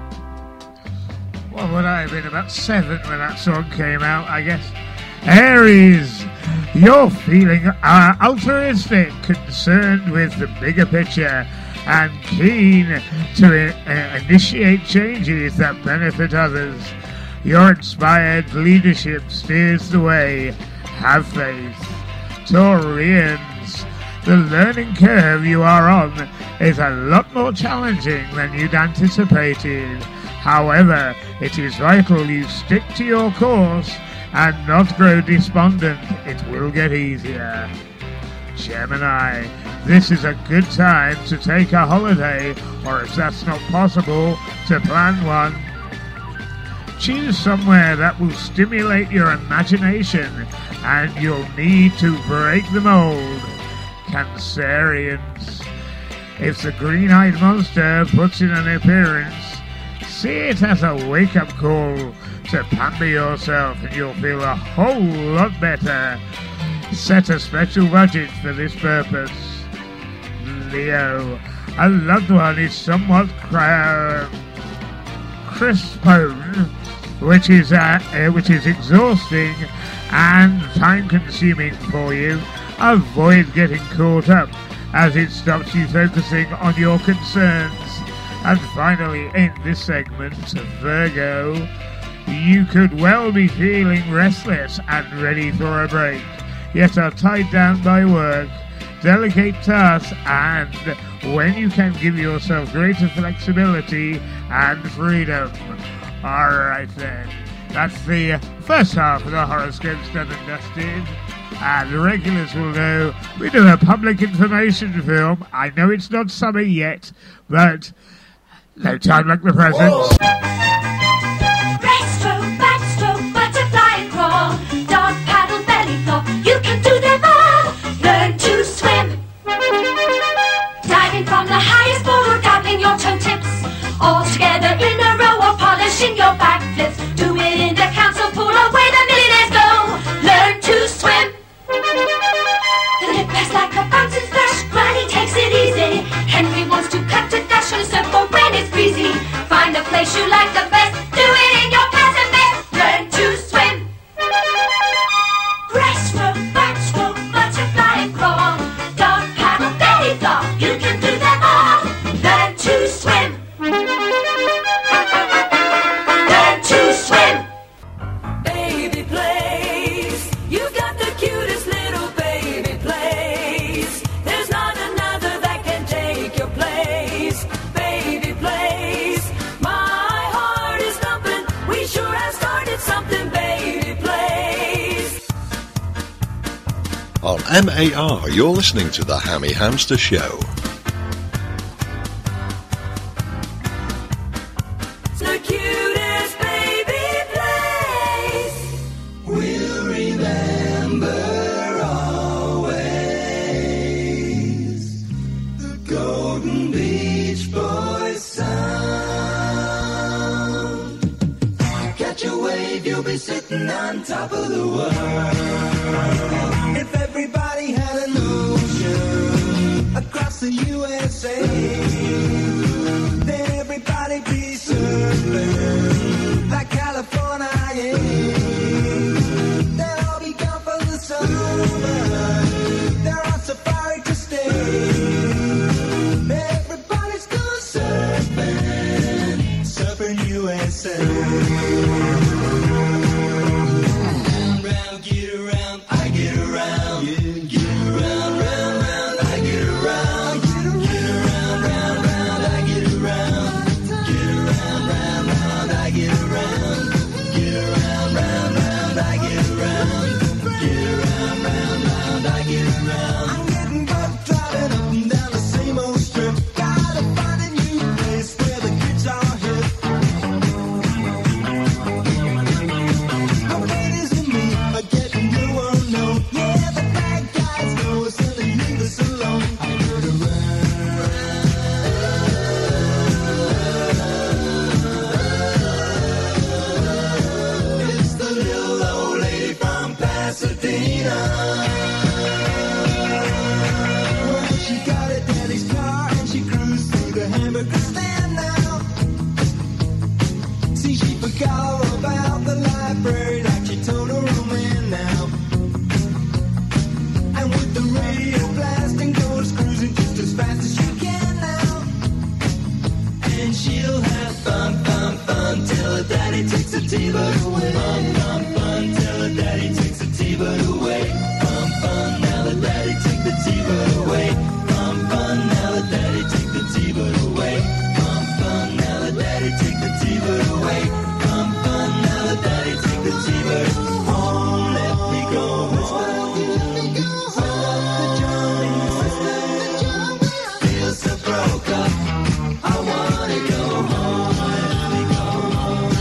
What would I have been? About 7 when that song came out, I guess. Aries, you're feeling altruistic, concerned with the bigger picture, and keen to initiate changes that benefit others. Your inspired leadership steers the way. Have faith. Taurians, the learning curve you are on is a lot more challenging than you'd anticipated. However, it is vital you stick to your course and not grow despondent. It will get easier. Gemini, this is a good time to take a holiday, or if that's not possible, to plan one. Choose somewhere that will stimulate your imagination, and you'll need to break the mold. Cancerians, if the green-eyed monster puts in an appearance, see it as a wake-up call to pamper yourself, and you'll feel a whole lot better. Set a special budget for this purpose. Leo, a loved one is somewhat crispone, which is exhausting and time-consuming for you. Avoid getting caught up, as it stops you focusing on your concerns. And finally, in this segment, Virgo, you could well be feeling restless and ready for a break, yet are tied down by work, delegate tasks, and when you can give yourself greater flexibility and freedom. Alright then, that's the first half of the horoscopes done and dusted. And the regulars will know we do a public information film. I know it's not summer yet, but no time like the present. Breaststroke, backstroke, butterfly and crawl, dog paddle, belly flop, you can do them all. Learn to swim. Diving from the highest board or dabbling your toe tips, all together in a row or polishing your back flips. Do it in the council pool or where the millionaires go. Learn to swim. The lip pass like a bouncing splash, Granny takes it easy. Henry wants to cut a dash on a surfboard when it's breezy. Find a place you like. On MAR, you're listening to The Hammy Hamster Show. The cutest baby place. We'll remember always the Golden Beach Boys sound. Catch a wave, you'll be sitting on top of the world. If everybody had an ocean across the USA, then everybody be surfing like California. They'll all be gone for the summer. They're on safari to stay. Everybody's going surfing, surfing USA. Round, get around, I get around. Get around, round, round, I get around. Get around, round, round, I get around. Get around, round, round, I get around. Get around, round, round, I get around. Get around, round, round, I get around. I'm getting bugged driving up and down the same old strip. Gotta find a new place where the kids are hip. The ladies and me are getting new unknown. Yeah, the bad guys know us and they leave us alone. I get around. It's the little old lady from Pasadena. Well, she got a daddy's car and she cruised through the hamburger stand now. See, she forgot all about the library like she told her old man now. And with the radio blasting, goes cruising just as fast as she can now. And she'll have fun, fun, fun till her daddy takes the T-bird away. Fun, fun, fun till her daddy takes the T-bird away. Fun, fun, now the daddy take the T-bird away. Fun, fun, now the daddy take the T-bird away. Fun, fun, now the daddy take the T-bird away. Fun, fun, now the daddy take the T-bird home. Let me go home. Feel so broke up. I wanna go home. Let me go home.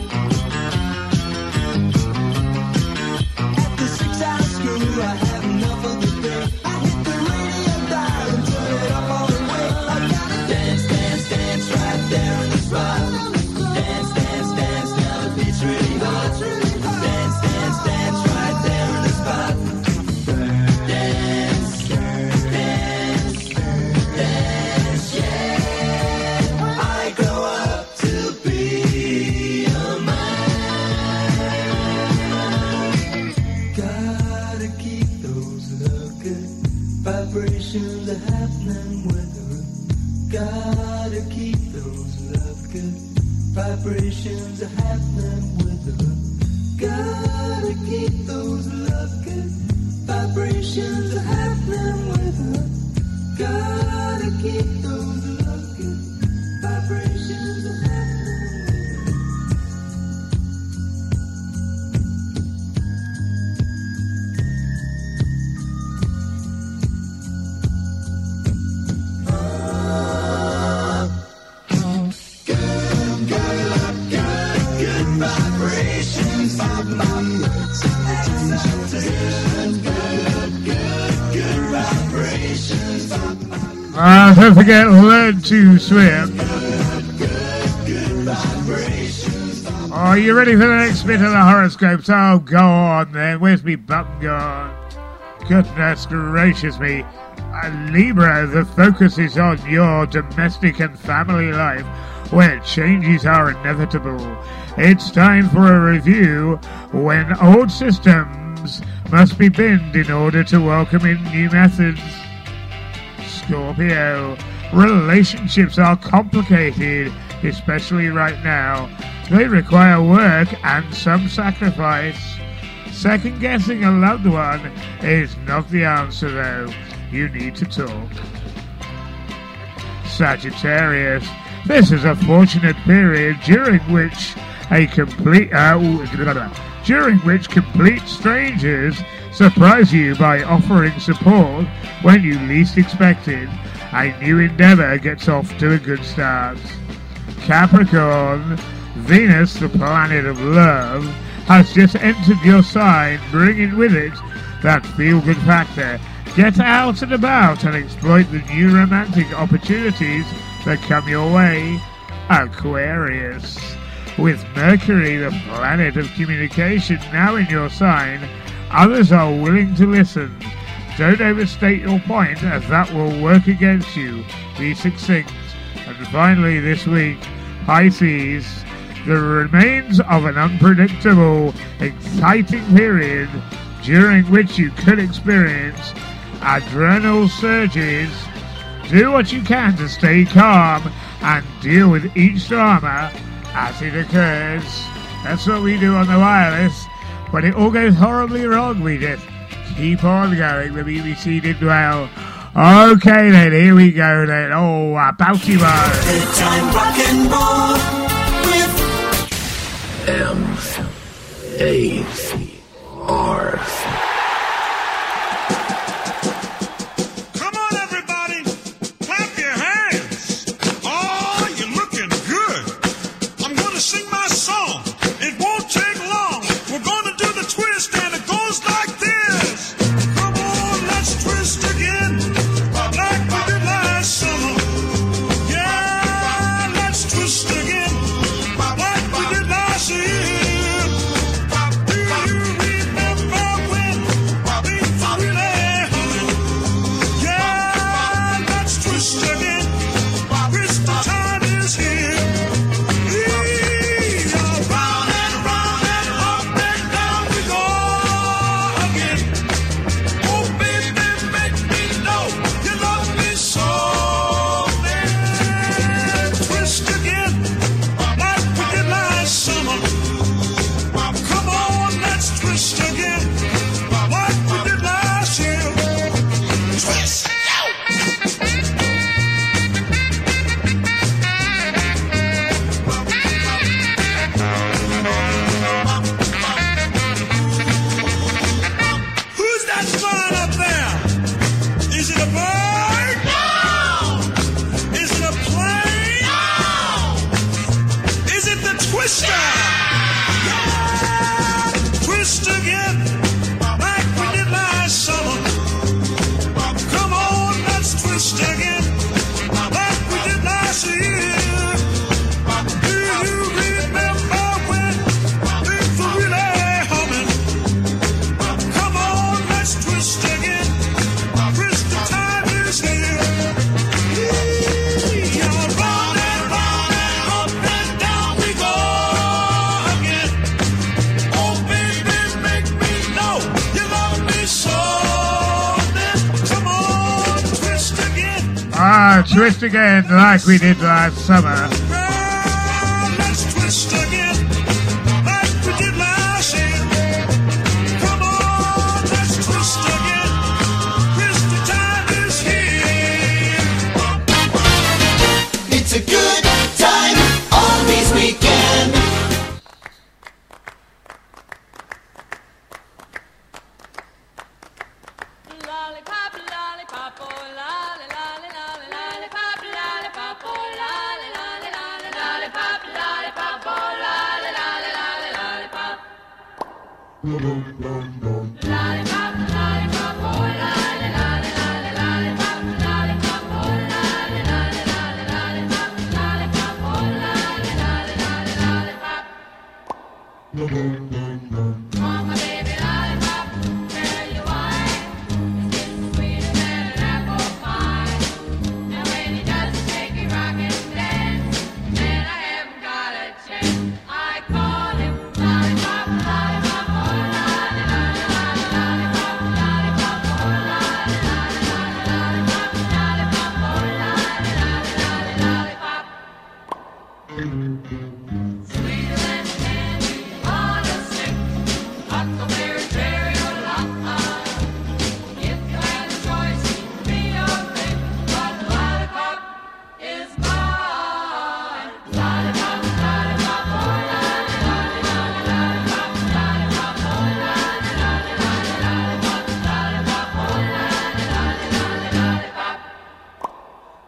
At the 6-hour school, I had enough of the day. I hit the radio dial and turn it up all the way. I gotta dance, dance, dance right there in the spot. Dance, dance, dance, now the beat's really hot. Dance, dance, dance right there in the spot. Dance, dance, dance, yeah. I grow up to be a man. Gotta keep those love good vibrations happening with her. Gotta keep those love good vibrations happening with her. Gotta keep those love good vibrations happening with her. Gotta keep those love good vibrations happening with her. Good vibrations, good vibrations. Don't forget, learn to swim. Are you ready for the next bit of the horoscopes? Oh, go on then. Where's me button gone? Goodness gracious me. Libra, the focus is on your domestic and family life, where changes are inevitable. It's time for a review when old systems must be binned in order to welcome in new methods. Scorpio, relationships are complicated, especially right now. They require work and some sacrifice. Second guessing a loved one is not the answer though. You need to talk. Sagittarius, this is a fortunate period during which complete strangers surprise you by offering support when you least expect it. A new endeavor gets off to a good start. Capricorn, Venus, the planet of love, has just entered your sign, bringing with it that feel-good factor. Get out and about and exploit the new romantic opportunities that come your way. Aquarius, with Mercury, the planet of communication, now in your sign, others are willing to listen. Don't overstate your point, as that will work against you. Be succinct. And finally this week, Pisces, the remains of an unpredictable, exciting period during which you could experience adrenal surges. Do what you can to stay calm and deal with each drama as it occurs. That's what we do on the wireless. When it all goes horribly wrong, we just keep on going. The BBC did well. Okay then, here we go then. Oh, Bounty Bar. Bedtime rock and roll with M-A-R. Come on, everybody, clap your hands. Oh, you're looking good. I'm gonna sing my song. It won't take long. We're gonna do the twist, and it goes like this. Come on, let's twist again, like we did last summer. Yeah, let's twist again, like we did last year. Do you remember when things really happened? Yeah, let's twist again. Christmas time is here. Round and round and up and down we go again. Oh, baby, make me know you love me so. Let's twist again, like we did last summer. Come on, let's twist again, like we did last year. Twist. Who's that flying up there? Is it a bird? No. Is it a plane? No. Is it the twister? Yeah. Twist again, like we did last summer. Come on, let's twist again, like we did last year. Do you remember when things were really humming? Come on, let's twist again. Christmas time is here. Yeah, round and up and down we go again. Oh, baby, make me know you love me so. Then come on, twist again. Twist again, like we did last summer. Let's twist again, like we did last year. Come on, let's twist again. Christmas time is here. It's a good time on this weekend. Lollipop, lollipop, oh, lolly, lolly, lolly, lollipop, lollipop, oh, lolly, lolly, lolly, lollipop, lollipop, oh, lolly, lolly, lolly, lollipop. Lollipop, lollipop, oh, lolly, lolly, lolly, lollipop, lollipop, oh, lolly, lolly, lolly, lollipop, lollipop, oh, lolly, lolly, lolly, lollipop. Oh, my baby lollipop, girl, you are sweeter than an apple pie.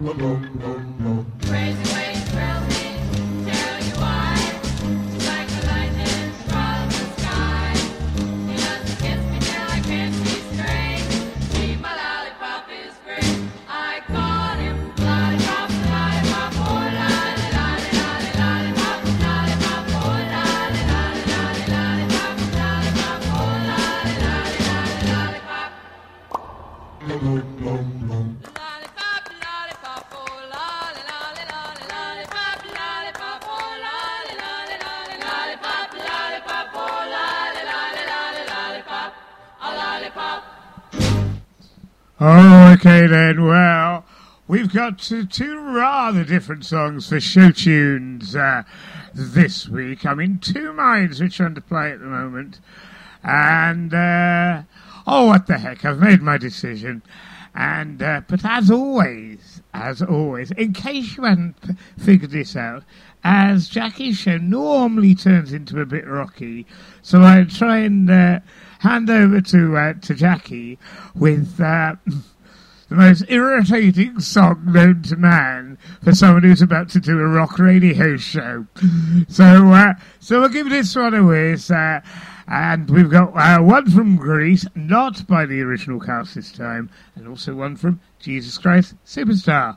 Oh, okay then. Well, we've got two rather different songs for show tunes this week. I'm in two minds which one to play at the moment. And, oh, what the heck, I've made my decision. And, but as always, in case you hadn't figured this out, as Jackie's show normally turns into a bit rocky, so I try and hand over to Jackie with the most irritating song known to man for someone who's about to do a rock radio show. So we'll give this one a whiz. And we've got one from Greece, not by the original cast this time, and also one from Jesus Christ Superstar.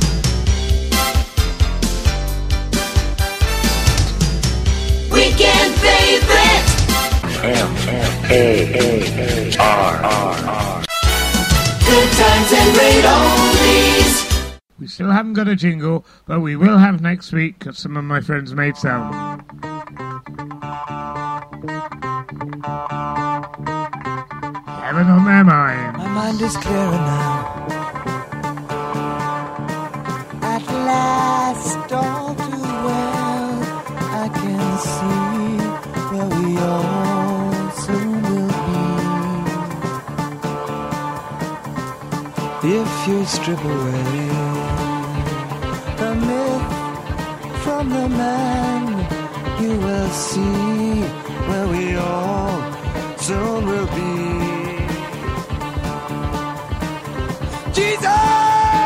Weekend favorite. M-A-A-R. Good times and great oldies. We still haven't got a jingle, but we will have next week because some of my friends made some. Heaven on their mind. My mind is clearer now. At last, all too well, I can see where we all soon will be. If you strip away the myth from the man, you will see where we all soon will be. Jesus!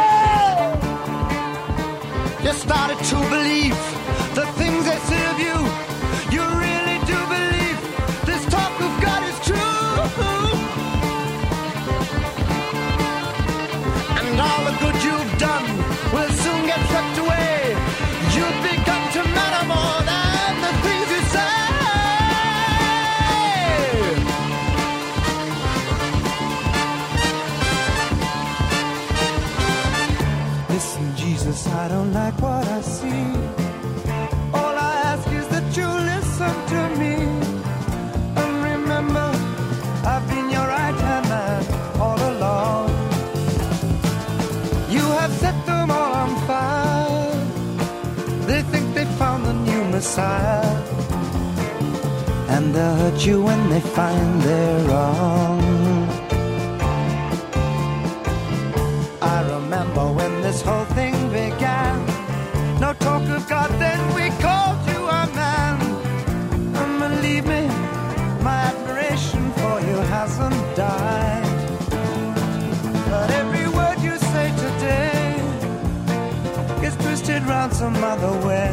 You started to believe the things they say of you. You really do believe this talk of God is true. And all the good you've done will soon get swept away. You've begun to matter more than the things you say. Listen, Jesus, I don't like what I see. All I ask is that you listen to me. And remember, I've been your right-hand man all along. You have set them all on fire. They think they found the new Messiah. And they'll hurt you when they find they're wrong. I remember when this whole thing began. No talk of God, then we called you a man. And believe me, my admiration for you hasn't died. But every word you say today gets twisted round some other way.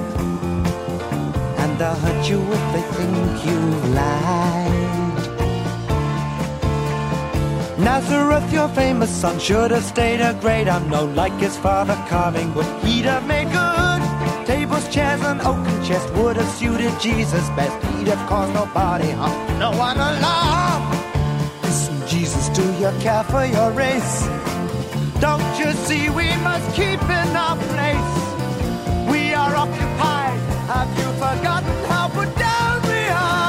And they'll hurt you if they think you've lied. Nazareth, your famous son, should have stayed a great. I'm no like his father carving wood. He'd have made good tables, chairs, and oaken chest would have suited Jesus best. He'd have caused nobody harm, no one alarm. Listen, Jesus, do you care for your race? Don't you see we must keep in our place? We are occupied. Have you forgotten how put down we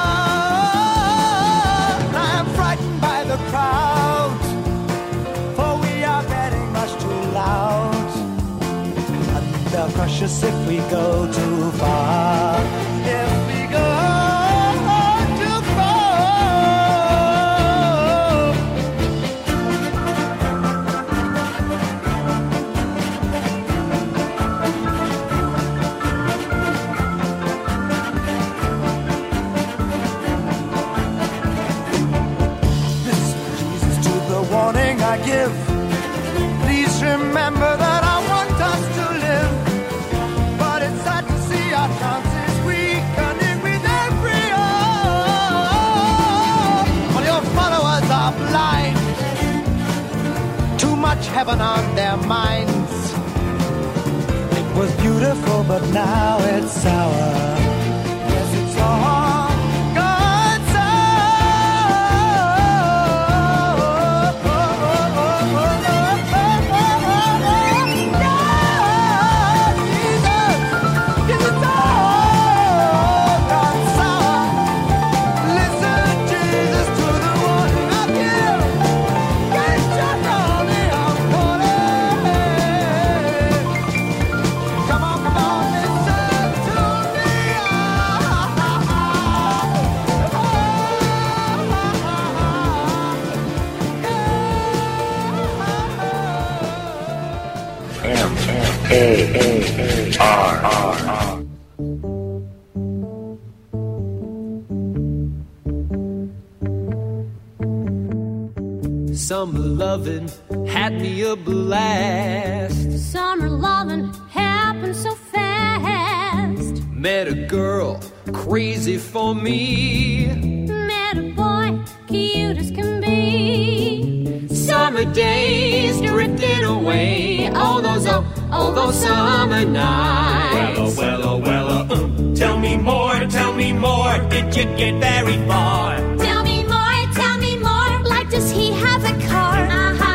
are? I am frightened by the crowd, for we are getting much too loud. And they'll crush us if we go too far. If we go too far. Listen, Jesus, to the warning I give. Please remember that I much heaven on their minds. It was beautiful, but now it's sour. Yes, it's all gone M-A-R-R. Summer loving had me a blast. Summer loving happened so fast. Met a girl crazy for me. Met a boy cute as can be. Summer days drifted away. All those summer nights. Tell me more, did you get very far? Tell me more, like does he have a car?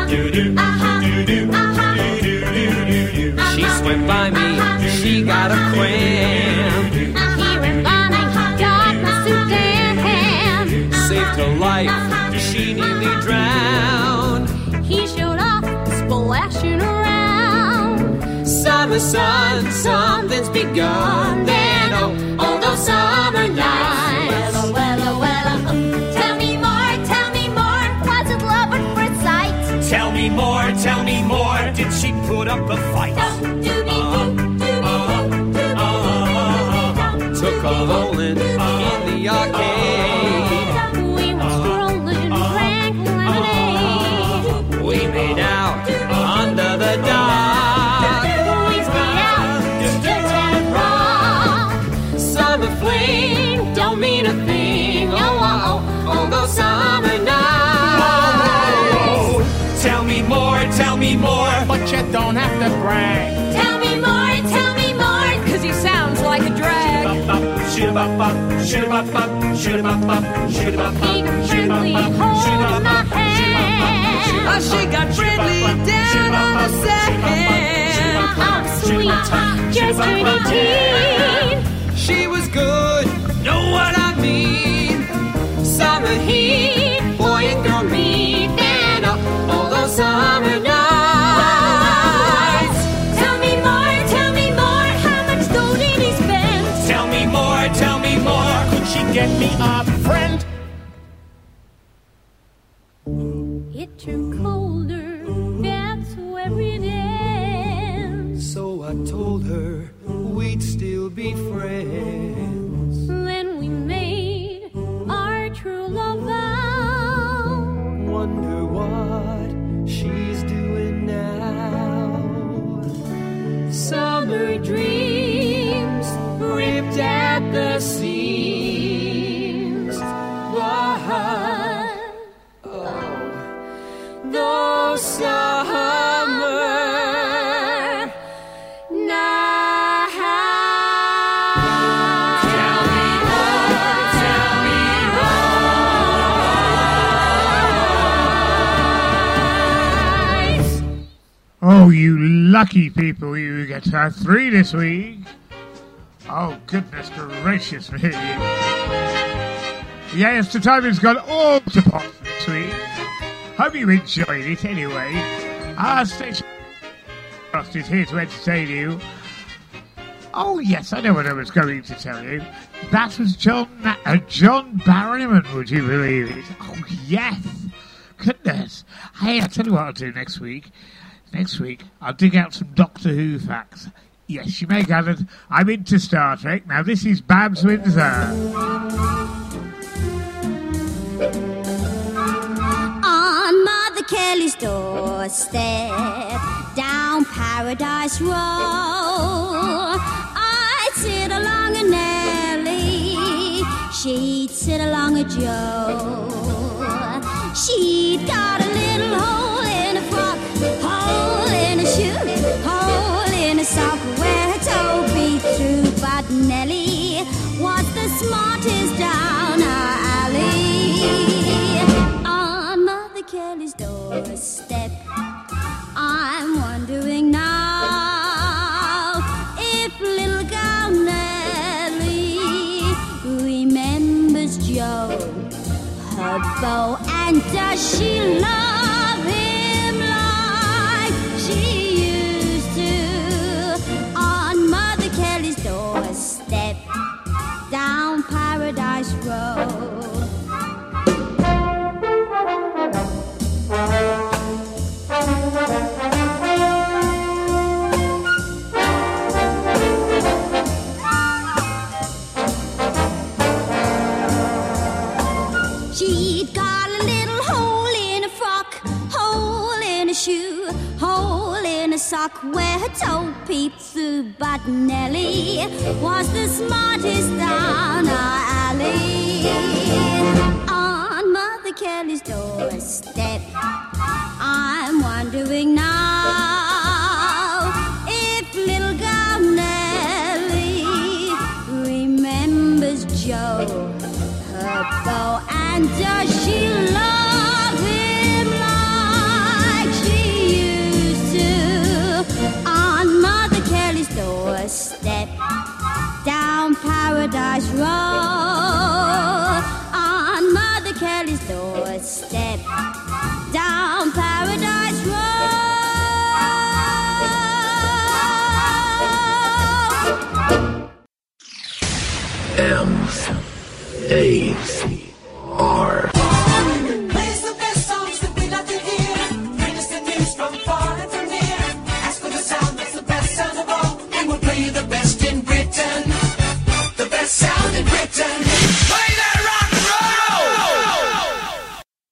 She swam by me, she got a cramp. He ran by me, got my Sudan. Saved her life, she nearly drowned. He showed off, splashing around. Summer sun, something's begun. Then all those summer nights. Tell me more, was it love at first sight? Tell me more, did she put up a fight? Took a bowling in the arcade. We were strolling, drank lemonade. We made out under the dock. We stayed out, stood and rock. Summer fling don't mean a thing. Oh, all those summer nights. Tell me more, but you don't have to brag. Tell me more, cause he sounds like a drag. He can friendly hold my hand. Oh, she got friendly down on the sand. I'm sweet, just 22. She was good, know what I mean. Summer heat, boy and girl meet. And all those summer nights. Tell me more, how much gold did he spend? Tell me more, could she get me a friend? It turned colder, that's where it ends. So I told her we'd still be friends. Then we made our true love vow. Wonder what she's doing now. Summer dreams ripped at the seams. But those summer nights. Tell me more. Oh, you lucky people, you get 3 this week. Oh, goodness gracious me. Yes, the time has gone all to pot this week. Hope you enjoyed it anyway. Our station is here to entertain you. Oh, yes, I know what I was going to tell you. That was John Barrowman, would you believe it? Oh, yes. Goodness. Hey, I'll tell you what I'll do next week. Next week, I'll dig out some Doctor Who facts. Yes, you may have gathered, I'm into Star Trek. Now, this is Babs Windsor. On Mother Kelly's doorstep, down Paradise Row, I'd sit along a Nellie, she'd sit along a Joe. She'd got a little hole in her frock. doorstep. I'm wondering now if little girl Nellie remembers Joe, her beau, and does she love him like she used to on Mother Kelly's doorstep down Paradise Road. She'd got a little hole in her frock, hole in her shoe, hole in her sock where her toe peeped through. But Nellie was the smartest down our alley. On Mother Kelly's doorstep, I'm wondering now if little girl Nellie remembers Joe, her beau, and does she love him like she used to on Mother Kelly's doorstep down Paradise Road, on Mother Kelly's doorstep